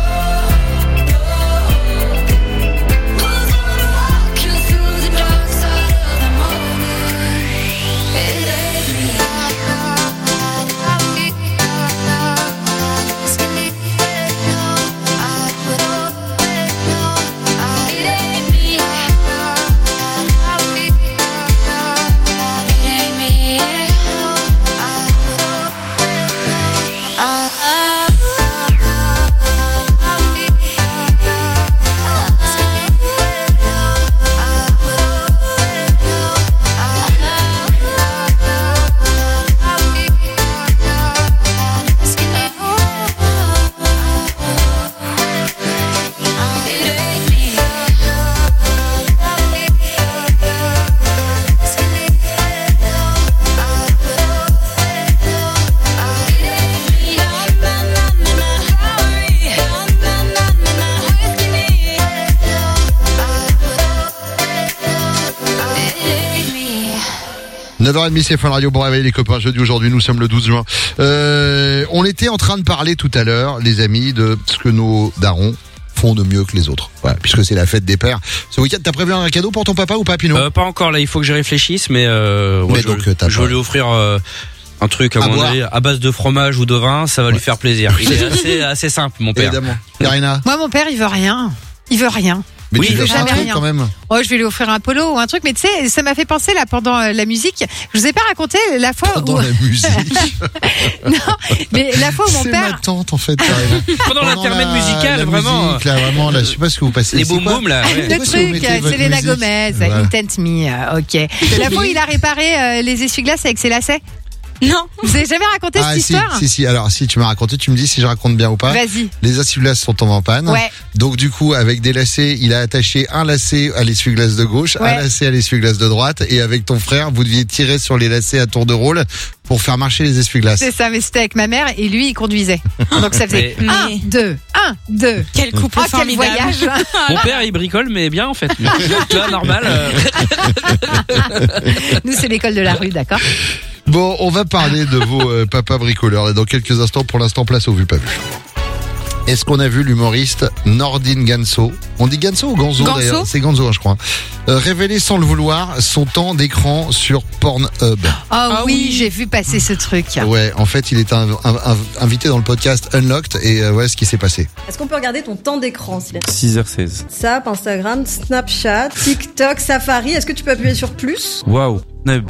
Who's gonna walk you through the dark side of the morning? It ain't me. Skinny, wait, no, I will, wait, no, it ain't me. It ain't me. It ain't me. 9h30, c'est Fun Radio. Bon réveil les copains, jeudi aujourd'hui, nous sommes le 12 juin. On était en train de parler tout à l'heure, les amis, de ce que nos darons font de mieux que les autres. Voilà, puisque c'est la fête des pères. Ce week-end, t'as prévu un cadeau pour ton papa ou pas, Pinot? Pas encore, là, il faut que je réfléchisse, mais, Mais donc, je vais lui offrir un truc À mon boire. avis, à base de fromage ou de vin, ça va lui faire plaisir. Il est assez simple, mon père. Évidemment. Karina? Moi, mon père, il veut rien. Il veut rien. Mais oui, tu il veut veux pas un jamais truc rien. quand même. Oh, je vais lui offrir un polo ou un truc, mais tu sais, ça m'a fait penser là pendant la musique. Je vous ai pas raconté la fois Pendant où. la musique. Non, mais la fois où mon C'est père. ma tante en fait. carrément. Pendant l'intermède musical, la vraiment. Musique, là, vraiment, là, je sais pas ce que vous passez. Les C'est boum quoi boum là. ouais. Le Pourquoi si vous truc, mettez votre Selena musique Gomez, Voilà. Intent Me, ok. La fois où il a réparé les essuie-glaces avec ses lacets. Non. Vous avez jamais raconté cette si, histoire? si. Alors, si tu m'as raconté, tu me dis si je raconte bien ou pas. Vas-y. Les essuie-glaces sont tombés en panne. Ouais. Donc, du coup, avec des lacets, il a attaché un lacet à l'essuie-glace de gauche, Ouais. un lacet à l'essuie-glace de droite. Et avec ton frère, vous deviez tirer sur les lacets à tour de rôle pour faire marcher les essuie-glaces. C'est ça, mais c'était avec ma mère et lui, il conduisait. Donc ça faisait Mais- 1, 2, 1, 2. Quel couple Oh, quel formidable. voyage. Mon père, il bricole, mais bien en fait. Tu vois, normal. Nous, c'est l'école de la rue, d'accord? Bon, on va parler de vos papas bricoleurs. Et dans quelques instants, pour l'instant, place au vu pas vu. Est-ce qu'on a vu l'humoriste Nordine Ganso? On dit Ganso ou Ganzo Ganso d'ailleurs? C'est Ganzo, je crois. Révéler sans le vouloir son temps d'écran sur Pornhub. Oh oui, j'ai vu passer ce truc. Ouais, en fait, il est invité dans le podcast Unlocked et ouais, ce qui s'est passé. Est-ce qu'on peut regarder ton temps d'écran, Sylvain? 6h16. WhatsApp, Instagram, Snapchat, TikTok, Safari. Est-ce que tu peux appuyer sur plus? Waouh. Neb.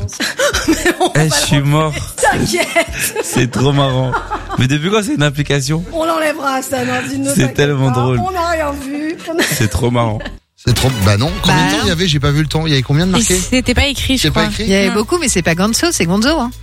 Je suis mort. T'inquiète. C'est trop marrant. Mais depuis quand c'est une application? On l'enlèvera, ça, Nordine. C'est tellement drôle. On n'a rien vu. C'est trop marrant. C'est trop. Bah non. Combien de temps non. il y avait? J'ai pas vu le temps. Il y avait combien de marqués? C'était pas écrit, je C'est pas crois. écrit? Il y avait Non. beaucoup, mais c'est pas Gonzo, c'est Gonzo. Hein.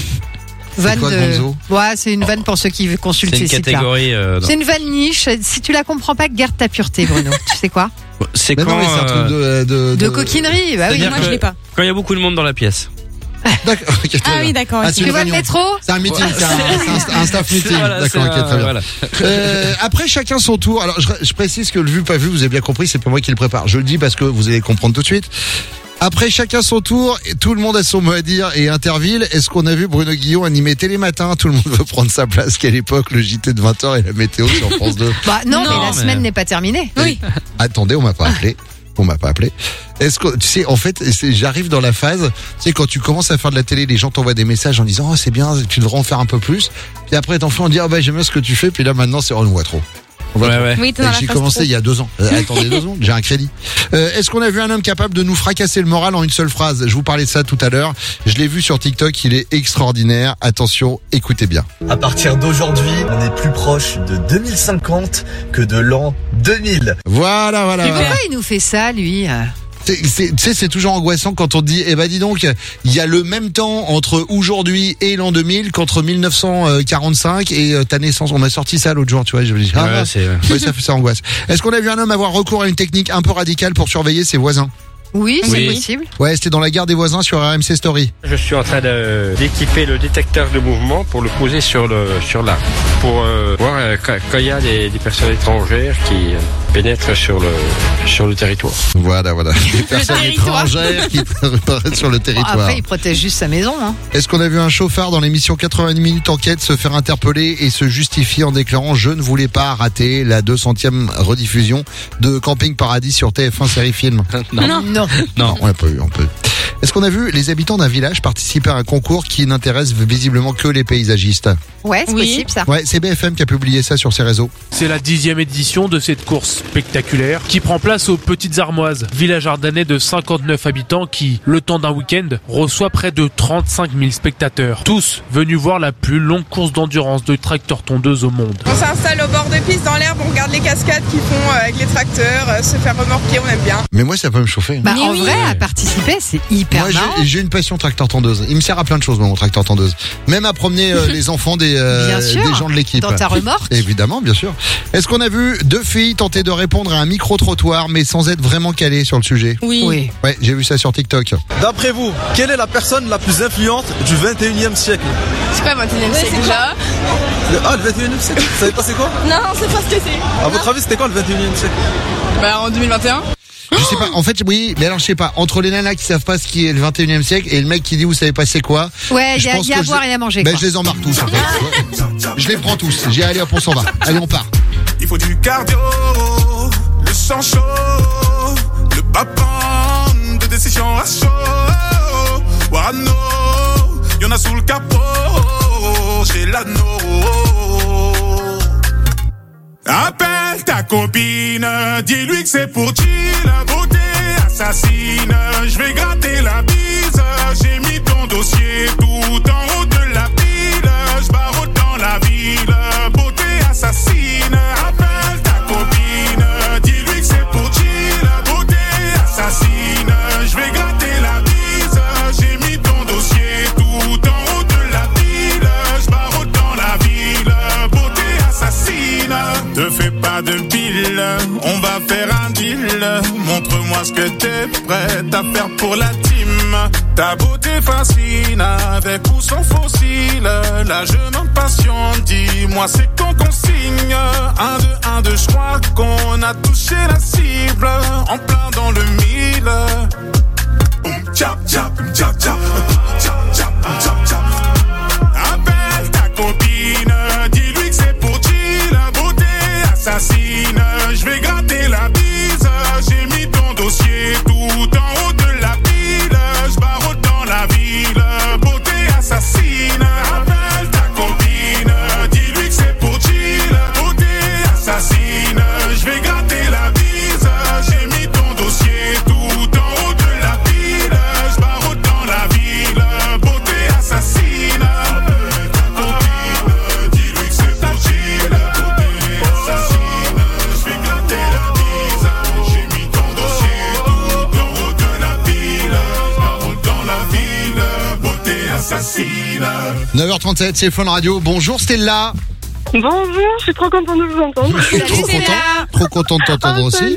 C'est quoi, Gonzo? Ouais, c'est une vanne pour ceux qui consultent C'est une ces sites-là. catégorie. C'est une vanne niche. Si tu la comprends pas, garde ta pureté, Bruno. Tu sais quoi? C'est Mais quand. non, mais c'est un truc De coquinerie. Bah oui. c'est-à-dire moi, que je l'ai pas. Quand il y a beaucoup de monde dans la pièce. D'accord. ok, très Ah bien. oui, d'accord. Ah, ok. c'est Tu une vois le réunion. métro? C'est un meeting, c'est un staff meeting. Voilà, D'accord, ok, c'est très bien. voilà. Après, chacun son tour. Alors, je précise que le vu pas vu, vous avez bien compris, c'est pas moi qui le prépare. Je le dis parce que vous allez comprendre tout de suite. Après, chacun son tour, et tout le monde a son mot à dire et Interville. Est-ce qu'on a vu Bruno Guillon animer Télématin? Tout le monde veut prendre sa place. Qu'à l'époque, le JT de 20h et la météo sur France 2. Bah non, Non, mais la mais- semaine n'est pas terminée. Oui. Attendez, on m'a pas appelé. On m'a pas appelé. Est-ce que tu sais, en fait, j'arrive dans la phase, tu sais, quand tu commences à faire de la télé, les gens t'envoient des messages en disant oh c'est bien, tu devrais en faire un peu plus. Puis après t'en fais, on dit ah bah j'aime bien ce que tu fais. Puis là maintenant c'est on le voit trop. On voit Ouais, trop. ouais. Oui, t'es dans la J'ai phase commencé trop. il y a 2 ans. Attendez 2 ans, j'ai un crédit. Est-ce qu'on a vu un homme capable de nous fracasser le moral en une seule phrase? Je vous parlais de ça tout à l'heure. Je l'ai vu sur TikTok, il est extraordinaire. Attention, écoutez bien. À partir d'aujourd'hui, on est plus proche de 2050 que de l'an 2000. Voilà, voilà. Mais voilà. pourquoi il nous fait ça, lui? Tu sais, c'est toujours angoissant quand on te dit, eh ben dis donc, il y a le même temps entre aujourd'hui et l'an 2000 qu'entre 1945 et ta naissance. On m'a sorti ça l'autre jour, tu vois. Je me dis, ah, Ouais, c'est. oui, ça fait ça angoisse. Est-ce qu'on a vu un homme avoir recours à une technique un peu radicale pour surveiller ses voisins? Oui, c'est Oui. possible. Ouais, c'était dans la guerre des voisins sur RMC Story. Je suis en train d'équiper le détecteur de mouvement pour le poser sur l'arbre. Pour voir quand il y a des personnes étrangères qui pénètrent sur le territoire. Voilà. Des personnes territoire. étrangères qui apparaissent sur le Bon, territoire. après, il protège juste sa maison. Hein. Est-ce qu'on a vu un chauffard dans l'émission 80 minutes enquête se faire interpeller et se justifier en déclarant je ne voulais pas rater la 200e rediffusion de Camping Paradis sur TF1 série film? Non. Non, on l'a pas eu, on peut. Est-ce qu'on a vu les habitants d'un village participer à un concours qui n'intéresse visiblement que les paysagistes? Ouais, c'est Oui. possible, ça. Ouais, c'est BFM qui a publié ça sur ses réseaux. C'est la 10e édition de cette course spectaculaire qui prend place aux Petites Armoises, village ardennais de 59 habitants qui, le temps d'un week-end, reçoit près de 35 000 spectateurs. Tous venus voir la plus longue course d'endurance de tracteurs-tondeuses au monde. On s'installe au bord de piste dans l'herbe, on regarde les cascades qu'ils font avec les tracteurs, se faire remorquer, on aime bien. Mais moi, ça peut me chauffer. Bah, Mais en oui. vrai, à participer, c'est hyper Moi, marrant. j'ai une passion tracteur-tondeuse. Il me sert à plein de choses, moi, mon tracteur-tondeuse. Même à promener les enfants des sûr. gens de l'équipe. Dans ta remorque. Évidemment, bien sûr. Est-ce qu'on a vu 2 filles tenter de répondre à un micro-trottoir, mais sans être vraiment calées sur le sujet? Oui. Ouais, j'ai vu ça sur TikTok. D'après vous, quelle est la personne la plus influente du 21e siècle? C'est quoi le 21e siècle déjà? Ah, le 21e siècle? Vous savez pas c'est quoi? Non, c'est pas ce que c'est. À votre avis, c'était quoi le 21e siècle? Bah en 2021. Je sais pas, en fait, oui, mais alors je sais pas, entre les nanas qui savent pas ce qui est le 21e siècle et le mec qui dit vous savez pas c'est quoi. Ouais, il je y a, pense y a que à boire et à manger. Ben, quoi. je les embarque tous en fait. Ouais. Je les prends tous. J'ai allez hop, on s'en va. Allez, on part. Il faut du cardio, le sang chaud, le papin de décision à chaud. Warano, y'en a sous le capot, chez l'anneau. À peine Appelle ta copine, dis-lui que c'est pour chill, beauté assassine. Je vais gratter la bise, j'ai mis ton dossier tout en haut de la pile. Je barre dans la ville, beauté assassine. Appelle ta copine, dis-lui que c'est pour chill, beauté assassine. Je vais gratter la bise, j'ai mis ton dossier tout en haut de la pile. Je barre dans la ville, beauté assassine. Te fais pas de pile, on va faire un deal. Montre-moi ce que t'es prête à faire pour la team. Ta beauté fascine, avec ou sans fossile. La jeune en passion, dis-moi c'est qu'on consigne. 1, 2, 1, 2, je crois qu'on a touché la cible. En plein dans le mille. Chap, chap, chap, chap, chap, chap, chap, chap. Appelle ta copine, dis-lui que c'est pour chill, beauté assassine. Je vais gratter la bise, j'ai mis ton dossier tout en haut de la pile. Je barre dans la ville, beauté assassine. Appelle ta copine, dis-lui que c'est pour chill, beauté assassine. Je vais gratter la bise, j'ai mis ton dossier tout en haut de la pile. Je barre dans la ville, beauté assassine. Appelle ta copine, dis-lui que c'est pour chill, beauté assassine. Je vais gratter la bise, j'ai mis ton dossier tout en haut de la pile. Je barre dans la ville, beauté assassine. 9h37, c'est Fun Radio. Bonjour Stella. Bonjour, je suis trop contente de vous entendre. Je suis trop content de t'entendre aussi.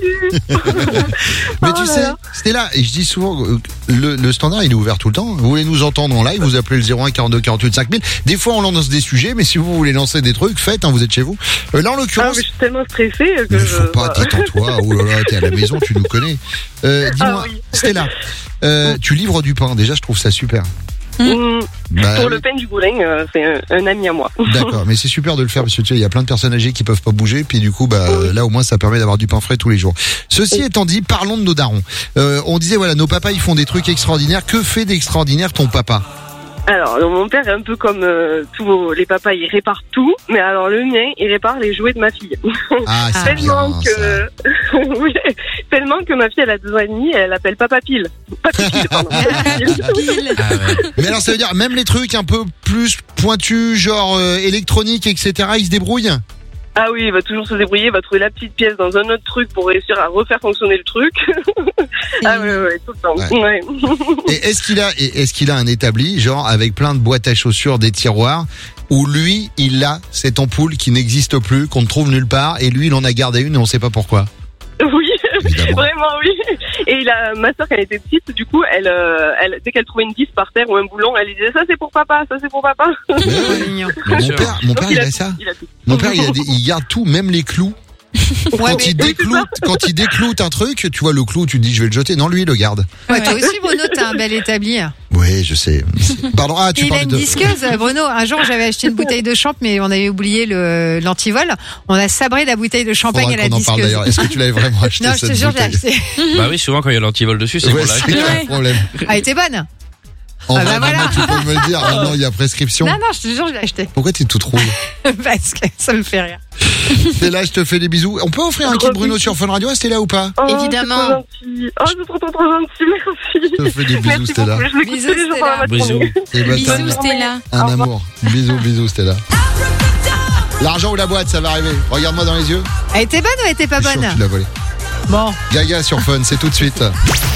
Mais tu sais, Stella, et je dis souvent, le standard il est ouvert tout le temps. Vous voulez nous entendre en live, vous appelez le 01 42 48 5000. Des fois on lance des sujets, mais si vous voulez lancer des trucs, faites, vous êtes chez vous. Là en l'occurrence, mais je suis tellement stressée que il faut pas, détends-toi. Oh là là, t'es à la maison, tu nous connais. Dis-moi, Stella, tu livres du pain. Déjà, je trouve ça super. Pour le pain du Boulin, c'est un ami à moi. D'accord, mais c'est super de le faire parce que tu sais, il y a plein de personnes âgées qui peuvent pas bouger, puis du coup, là au moins ça permet d'avoir du pain frais tous les jours. Ceci étant dit, parlons de nos darons. On disait voilà, nos papas ils font des trucs extraordinaires. Que fait d'extraordinaire ton papa? Alors, mon père est un peu comme tous les papas, il répare tout, mais alors le mien, il répare les jouets de ma fille. Ah, c'est tellement bien, que oui, tellement que ma fille elle a 2 ans et demi, elle appelle Papa Pile. Papa Pile, pardon. Mais alors ça veut dire même les trucs un peu plus pointus, genre électronique, etc. Ils se débrouillent? Ah oui, il va toujours se débrouiller, il va trouver la petite pièce dans un autre truc pour réussir à refaire fonctionner le truc. Ah ouais, tout le temps. Ouais. Et est-ce qu'il a un établi, genre avec plein de boîtes à chaussures, des tiroirs, où lui, il a cette ampoule qui n'existe plus, qu'on ne trouve nulle part, et lui, il en a gardé une et on sait pas pourquoi? Oui, évidemment. Vraiment oui. Et ma soeur quand elle était petite, du coup, elle dès qu'elle trouvait une vis par terre ou un boulon, elle disait ça c'est pour papa, ça c'est pour papa. Mais mon père il a ça. Mon père il garde tout, même les clous. Quand il décloute un truc, tu vois le clou, tu te dis je vais le jeter. Non, lui il le garde. Ouais, toi aussi Bruno, t'as un bel établi. Oui, je sais. Pardon, tu il parles a une de disqueuse, Bruno. Un jour, j'avais acheté une bouteille de champ, mais on avait oublié l'antivol. On a sabré la bouteille de champagne à la disqueuse. Parle d'ailleurs. Est-ce que tu l'avais vraiment acheté? Non, je te jure, j'ai acheté. Bah oui, souvent quand il y a l'antivol dessus, c'est qu'on l'a acheté. C'est un problème. Elle était bonne. En vrai, voilà. Tu peux me le dire. Maintenant, il y a prescription. Non, je te jure, je l'ai acheté. Pourquoi t'es toute rouge? Parce que ça me fait rire. Stella, je te fais des bisous. On peut offrir un kit Bruno sur Fun Radio à Stella ou pas? Évidemment. C'est trop gentil, merci. Je te fais des bisous, Stella. Bisous, Stella. Bisous, Stella. Un amour. Bisous, Stella. L'argent ou la boîte, ça va arriver. Regarde-moi dans les yeux. Elle était bonne ou elle était pas bonne? Tu l'as volée. Bon. Gaga sur Fun, c'est tout de suite.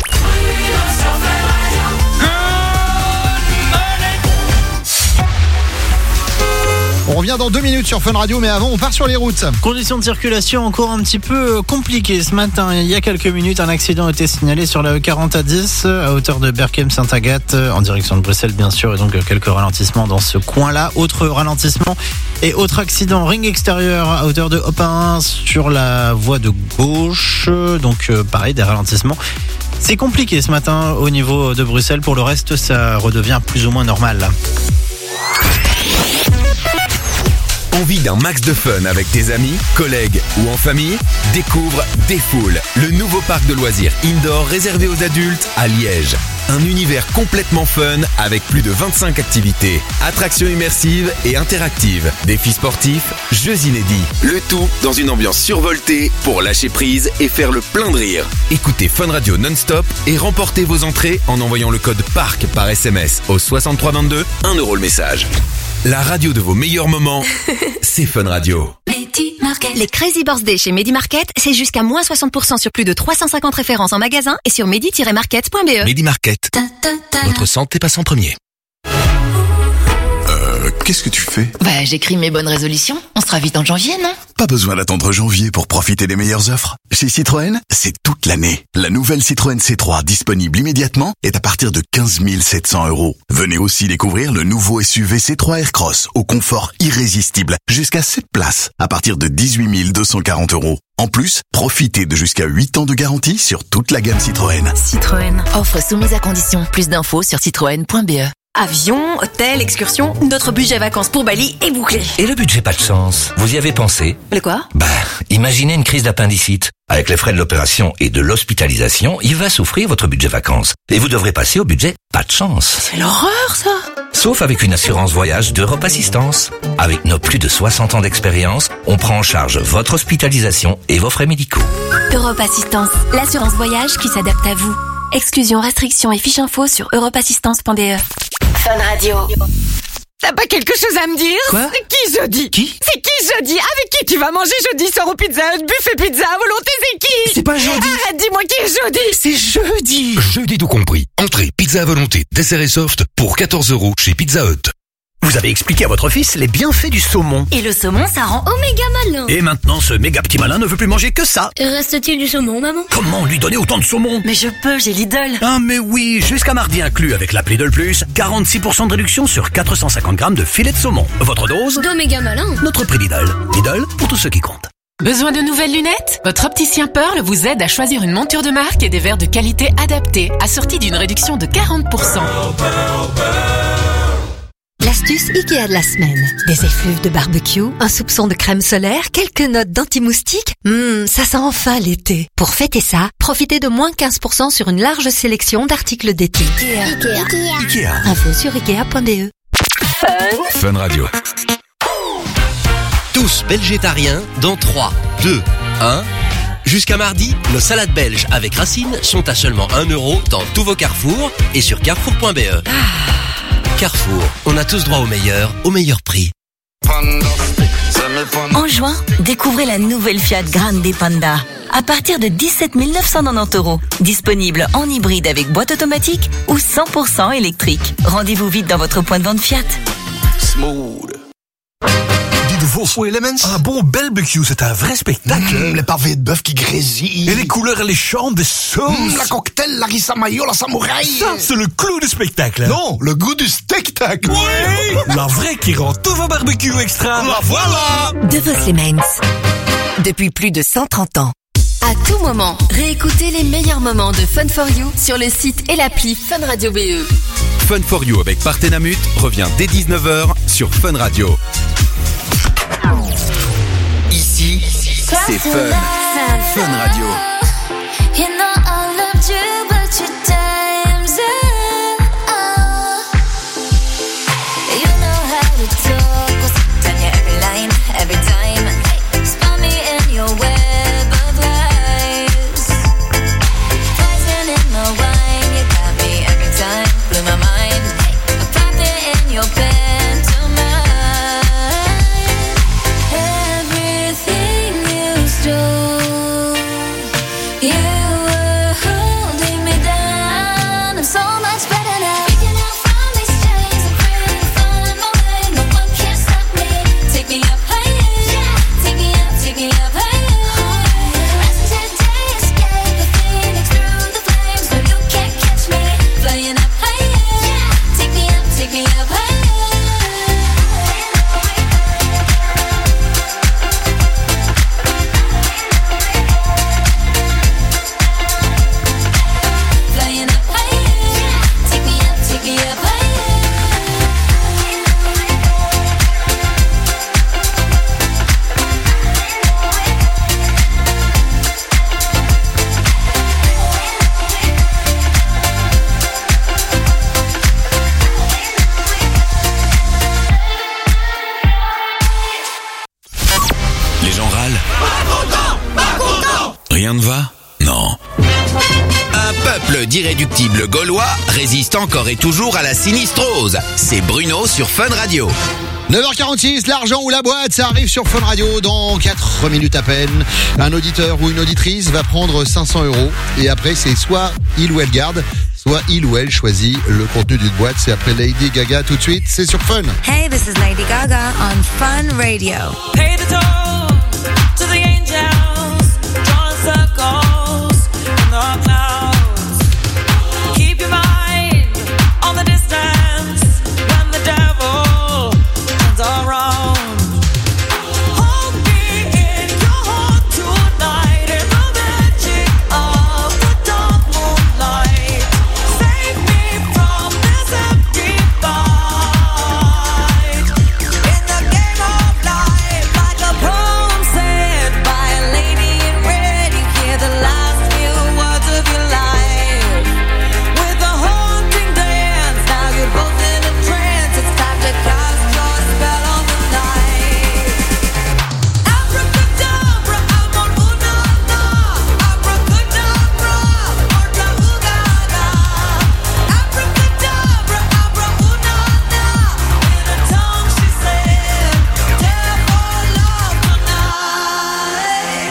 On revient dans 2 minutes sur Fun Radio, mais avant on part sur les routes. Conditions de circulation encore un petit peu compliquées ce matin. Il y a quelques minutes, un accident a été signalé sur la E40 à 10 à hauteur de Berchem-Saint-Agathe en direction de Bruxelles bien sûr, et donc quelques ralentissements dans ce coin-là. Autre ralentissement et autre accident ring extérieur à hauteur de Hopin sur la voie de gauche. Donc pareil, des ralentissements. C'est compliqué ce matin au niveau de Bruxelles. Pour le reste, ça redevient plus ou moins normal. Envie d'un max de fun avec tes amis, collègues ou en famille? Découvre Défoule, le nouveau parc de loisirs indoor réservé aux adultes à Liège. Un univers complètement fun avec plus de 25 activités, attractions immersives et interactives, défis sportifs, jeux inédits. Le tout dans une ambiance survoltée pour lâcher prise et faire le plein de rire. Écoutez Fun Radio non-stop et remportez vos entrées en envoyant le code PARC par SMS au 6322, 1 € le message. La radio de vos meilleurs moments, c'est Fun Radio. Les Crazy Birthday chez Medi Market, c'est jusqu'à moins 60% sur plus de 350 références en magasin et sur medi-market.be. Medi Market, votre santé passe en premier. Qu'est-ce que tu fais? J'écris mes bonnes résolutions. On sera vite en janvier, non? Pas besoin d'attendre janvier pour profiter des meilleures offres. Chez Citroën, c'est toute l'année. La nouvelle Citroën C3 disponible immédiatement est à partir de 15 700 €. Venez aussi découvrir le nouveau SUV C3 Aircross au confort irrésistible, jusqu'à 7 places, à partir de 18 240 €. En plus, profitez de jusqu'à 8 ans de garantie sur toute la gamme Citroën. Citroën. Offre soumise à condition. Plus d'infos sur citroën.be. Avion, hôtel, excursion, notre budget vacances pour Bali est bouclé. Et le budget pas de chance, vous y avez pensé? Le quoi? Imaginez une crise d'appendicite. Avec les frais de l'opération et de l'hospitalisation, il va souffrir votre budget vacances. Et vous devrez passer au budget pas de chance. C'est l'horreur, ça! Sauf avec une assurance voyage d'Europe Assistance. Avec nos plus de 60 ans d'expérience, on prend en charge votre hospitalisation et vos frais médicaux. Europe Assistance, l'assurance voyage qui s'adapte à vous. Exclusions, restrictions et fiches info sur europeassistance.be. Fun Radio. T'as pas quelque chose à me dire? Quoi? C'est qui jeudi? Qui? C'est qui jeudi? Avec qui tu vas manger jeudi soir au Pizza Hut, buffet pizza à volonté, c'est qui? C'est pas jeudi. Arrête, dis-moi qui est jeudi? C'est jeudi. Jeudi tout compris. Entrée, pizza à volonté, dessert et soft pour 14 € chez Pizza Hut. Vous avez expliqué à votre fils les bienfaits du saumon. Et le saumon, ça rend oméga malin. Et maintenant, ce méga petit malin ne veut plus manger que ça. Reste-t-il du saumon, maman? Comment lui donner autant de saumon? Mais je peux, j'ai Lidl. Ah mais oui, jusqu'à mardi inclus avec l'appli Lidl Plus, 46% de réduction sur 450 grammes de filet de saumon. Votre dose? D'oméga malin. Notre prix Lidl. Lidl pour tous ceux qui comptent. Besoin de nouvelles lunettes? Votre opticien Pearl vous aide à choisir une monture de marque et des verres de qualité adaptés, assortis d'une réduction de 40%. L'astuce Ikea de la semaine. Des effluves de barbecue, un soupçon de crème solaire, quelques notes d'anti-moustique. Ça sent enfin l'été. Pour fêter ça, profitez de moins 15% sur une large sélection d'articles d'été. Ikea. Info sur ikea.be. Fun Radio. Tous végétariens dans 3, 2, 1... Jusqu'à mardi, nos salades belges avec racines sont à seulement 1 € dans tous vos carrefours et sur carrefour.be. Carrefour, on a tous droit au meilleur prix. En juin, découvrez la nouvelle Fiat Grande Panda. À partir de 17 990 €. Disponible en hybride avec boîte automatique ou 100% électrique. Rendez-vous vite dans votre point de vente Fiat. Smooth. De Vos Elements. Un bon barbecue, c'est un vrai spectacle. Les pavés de bœuf qui grésillent. Et les couleurs alléchantes des sauces. La cocktail, la rissa mayo, la samouraï. Ça, c'est le clou du spectacle. Non, le goût du spectacle. Oui. La vraie qui rend tous vos barbecues extra. La voilà. De Vos Elements. Depuis plus de 130 ans. À tout moment, réécoutez les meilleurs moments de Fun for You sur le site et l'appli Fun Radio BE. Fun for You avec Partenamut revient dès 19h sur Fun Radio. Ici, c'est Fun. Fun Radio. You know I loved you, but you times it. You know how to talk, what's on your every line, every time. Spot me in your web of lies. Poison in my wine, you got me every time. Blew my mind, a puppet in your pantomime. Everything you stole, you were Rien ne va? Non. Un peuple d'irréductibles gaulois résiste encore et toujours à la sinistrose. C'est Bruno sur Fun Radio. 9h46, l'argent ou la boîte, ça arrive sur Fun Radio dans 4 minutes à peine. Un auditeur ou une auditrice va prendre 500 €. Et après, c'est soit il ou elle garde, soit il ou elle choisit le contenu d'une boîte. C'est après Lady Gaga tout de suite, c'est sur Fun. Hey, this is Lady Gaga on Fun Radio. Pay the toll to the angels, drawing circles in the clouds. Keep your mind on the distance when the devil turns around. Hold me in your heart tonight in the magic of the dark moonlight. Save me from this empty fight. In the game of life, like a poem said by a lady in red, you hear the last few words of your life. With a haunting dance, now you're both in a trance. It's time to cast your spell on the night. Abracadabra, amor, una-na. Abracadabra, orca, ooh-ga-ga. Abracadabra, abra, una-na. In a tongue she said, tell for love tonight.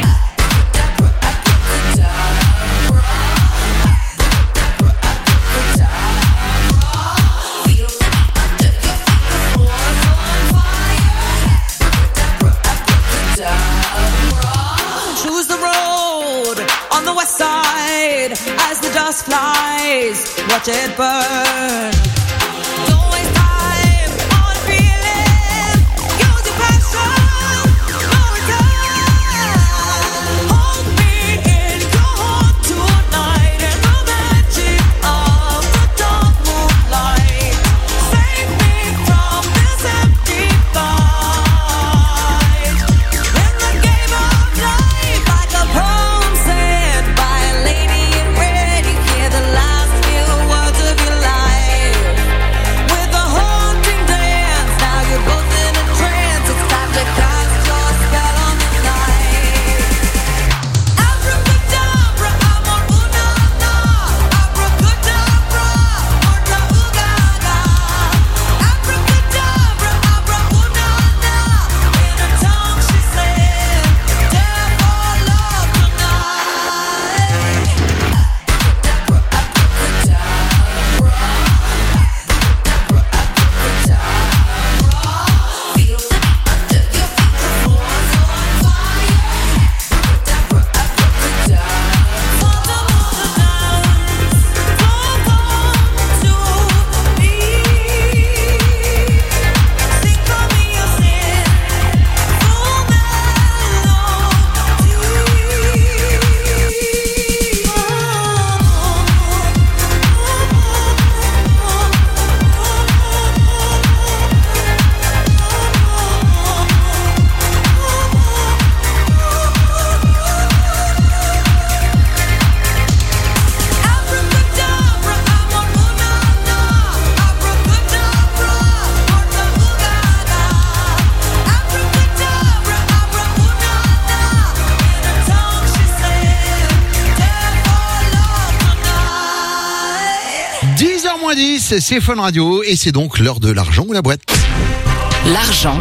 Choose the road on the west side as the dust flies. Watch it burn. Don't waste time on feeling. Use your passion. No return. Hold me in your heart tonight in the magic of the dark moonlight. Save me from this empty fight. In the game of life, like a poem said by a lady in red, you hear the last few words of your life. With a haunting dance, now you're both in a trance. It's time to cast your spell on the night. Abracadabra, amor, una-na. Abracadabra, orca, ooh-ga-ga. Abracadabra, abra, una-na. In a tongue she said, tell for love tonight. C'est Fun Radio et c'est donc l'heure de l'argent ou la boîte. L'argent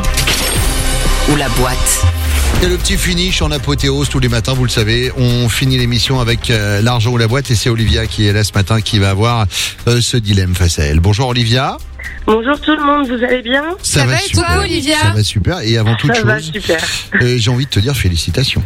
ou la boîte. C'est le petit finish en apothéose tous les matins, vous le savez. On finit l'émission avec l'argent ou la boîte et c'est Olivia qui est là ce matin qui va avoir ce dilemme face à elle. Bonjour Olivia. Bonjour tout le monde, vous allez bien? Ça va super, toi, Olivia? Ça va super et avant toute Ça va chose, super. J'ai envie de te dire félicitations.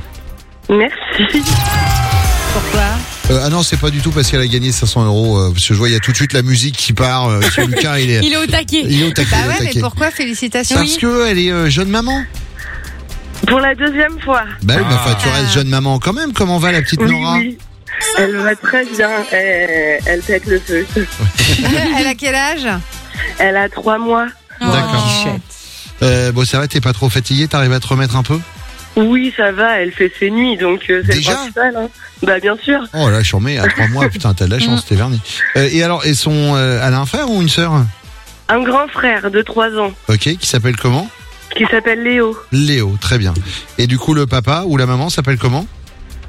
Merci. Pourquoi? Ah non, c'est pas du tout parce qu'elle a gagné 500 €. Parce que je vois, il y a tout de suite la musique qui part. Sur Lucas, il est au taquet. Il est au taquet. Bah il est au ouais, mais taquet. pourquoi? Félicitations. Parce que elle est jeune maman. Pour la deuxième fois. Bah oui, enfin, tu restes jeune maman quand même. Comment va la petite Nora? Oui. Elle va très bien. Elle pète le feu. Elle a quel âge? Elle a 3 mois. D'accord. Bon, ça va, t'es pas trop fatiguée? T'arrives à te remettre un peu? Oui, ça va, elle fait ses nuits, donc c'est le principal. Hein. Bah bien sûr. Oh là, je suis remis à 3 mois, putain, t'as de la chance, t'es verni. Et alors, elle a un frère ou une sœur? Un grand frère de 3 ans. Ok, qui s'appelle comment? Qui s'appelle Léo. Léo, très bien. Et du coup, le papa ou la maman s'appelle comment?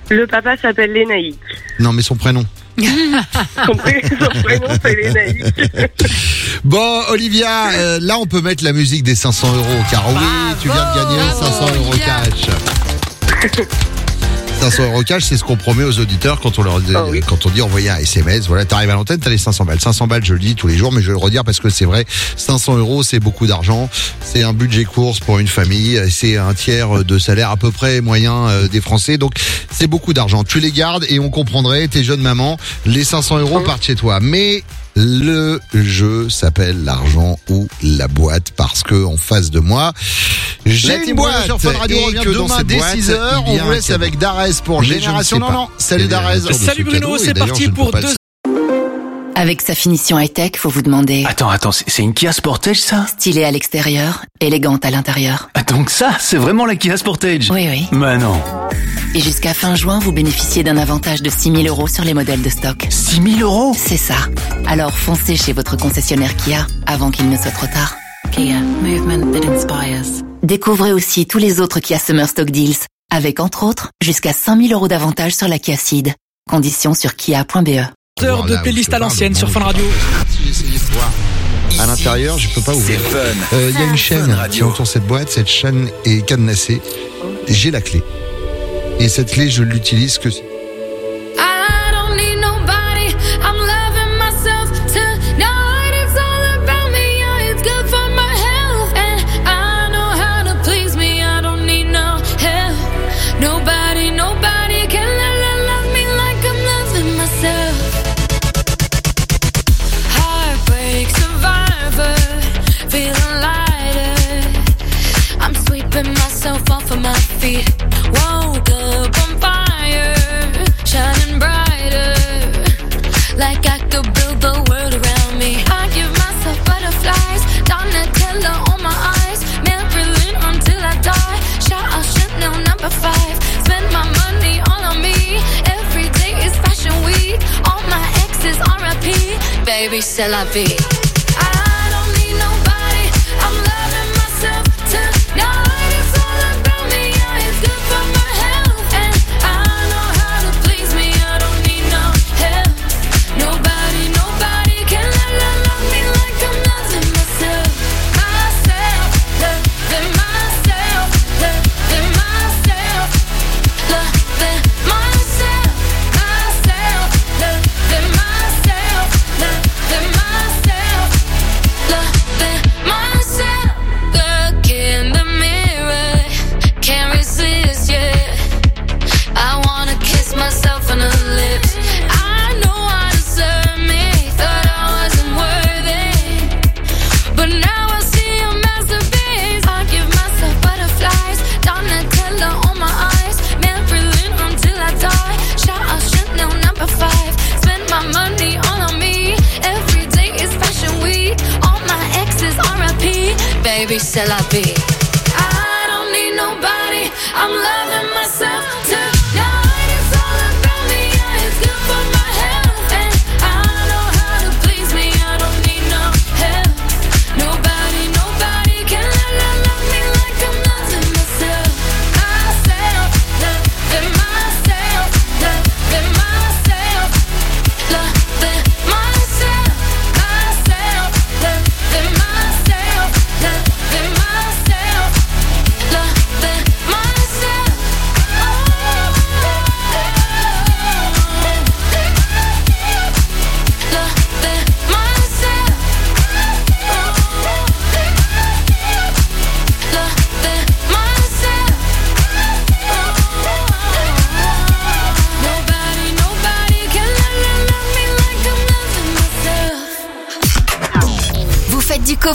Le papa s'appelle Lénaïque. Non, mais son prénom. Son prénom, c'est Lénaïque. Bon, Olivia, là, on peut mettre la musique des 500 €, car oui, tu viens de gagner 500 € cash. 500 € cash, c'est ce qu'on promet aux auditeurs quand on leur dit, quand on dit envoyer un SMS. Voilà, t'arrives à l'antenne, t'as les 500 balles. 500 balles, je le dis tous les jours, mais je vais le redire parce que c'est vrai. 500 €, c'est beaucoup d'argent. C'est un budget course pour une famille. C'est un tiers de salaire à peu près moyen des Français. Donc, c'est beaucoup d'argent. Tu les gardes et on comprendrait, t'es jeune maman, les 500 € partent chez toi. Mais le jeu s'appelle l'argent ou la boîte parce que en face de moi, j'ai une boîte sur Fun Radio. Et que demain dès 6h, on vous laisse avec Darès pour Génération. Non. Salut Darès. Salut Bruno, c'est parti pour 2. Avec sa finition high-tech, faut vous demander... Attends, c'est une Kia Sportage, ça? Stylée à l'extérieur, élégante à l'intérieur. Ah, donc ça, c'est vraiment la Kia Sportage? Oui. Mais non. Et jusqu'à fin juin, vous bénéficiez d'un avantage de 6 000 € sur les modèles de stock. 6 000 €? C'est ça. Alors foncez chez votre concessionnaire Kia avant qu'il ne soit trop tard. Kia, movement that inspires. Découvrez aussi tous les autres Kia Summer Stock Deals, avec entre autres jusqu'à 5 000 € d'avantage sur la Kia Ceed. Conditions sur kia.be. Heure de playlist à l'ancienne sur Fun Radio. J'ai essayé de voir. À l'intérieur, je peux pas ouvrir. Il y a une chaîne qui entoure cette boîte. Cette chaîne est cadenassée. J'ai la clé. Et cette clé, je l'utilise que... Woke up on fire, shining brighter, like I could build the world around me. I give myself butterflies, Donatella on my eyes, Marilyn until I die. Shout out Chanel number 5, spend my money all on me. Every day is fashion week, all my exes R.I.P. Baby, c'est la vie. I don't need nobody, I'm loving myself tonight. Baby, c'est la vie. I don't need nobody, I'm loving myself tonight. It's all about me, yeah, it's good for my health. And I know how to please me, I don't need no help. Nobody can love me like I'm loving myself. Myself, loving myself, loving myself, loving myself, myself, loving myself, loving myself, loving myself. Vous faites du covoiturage ?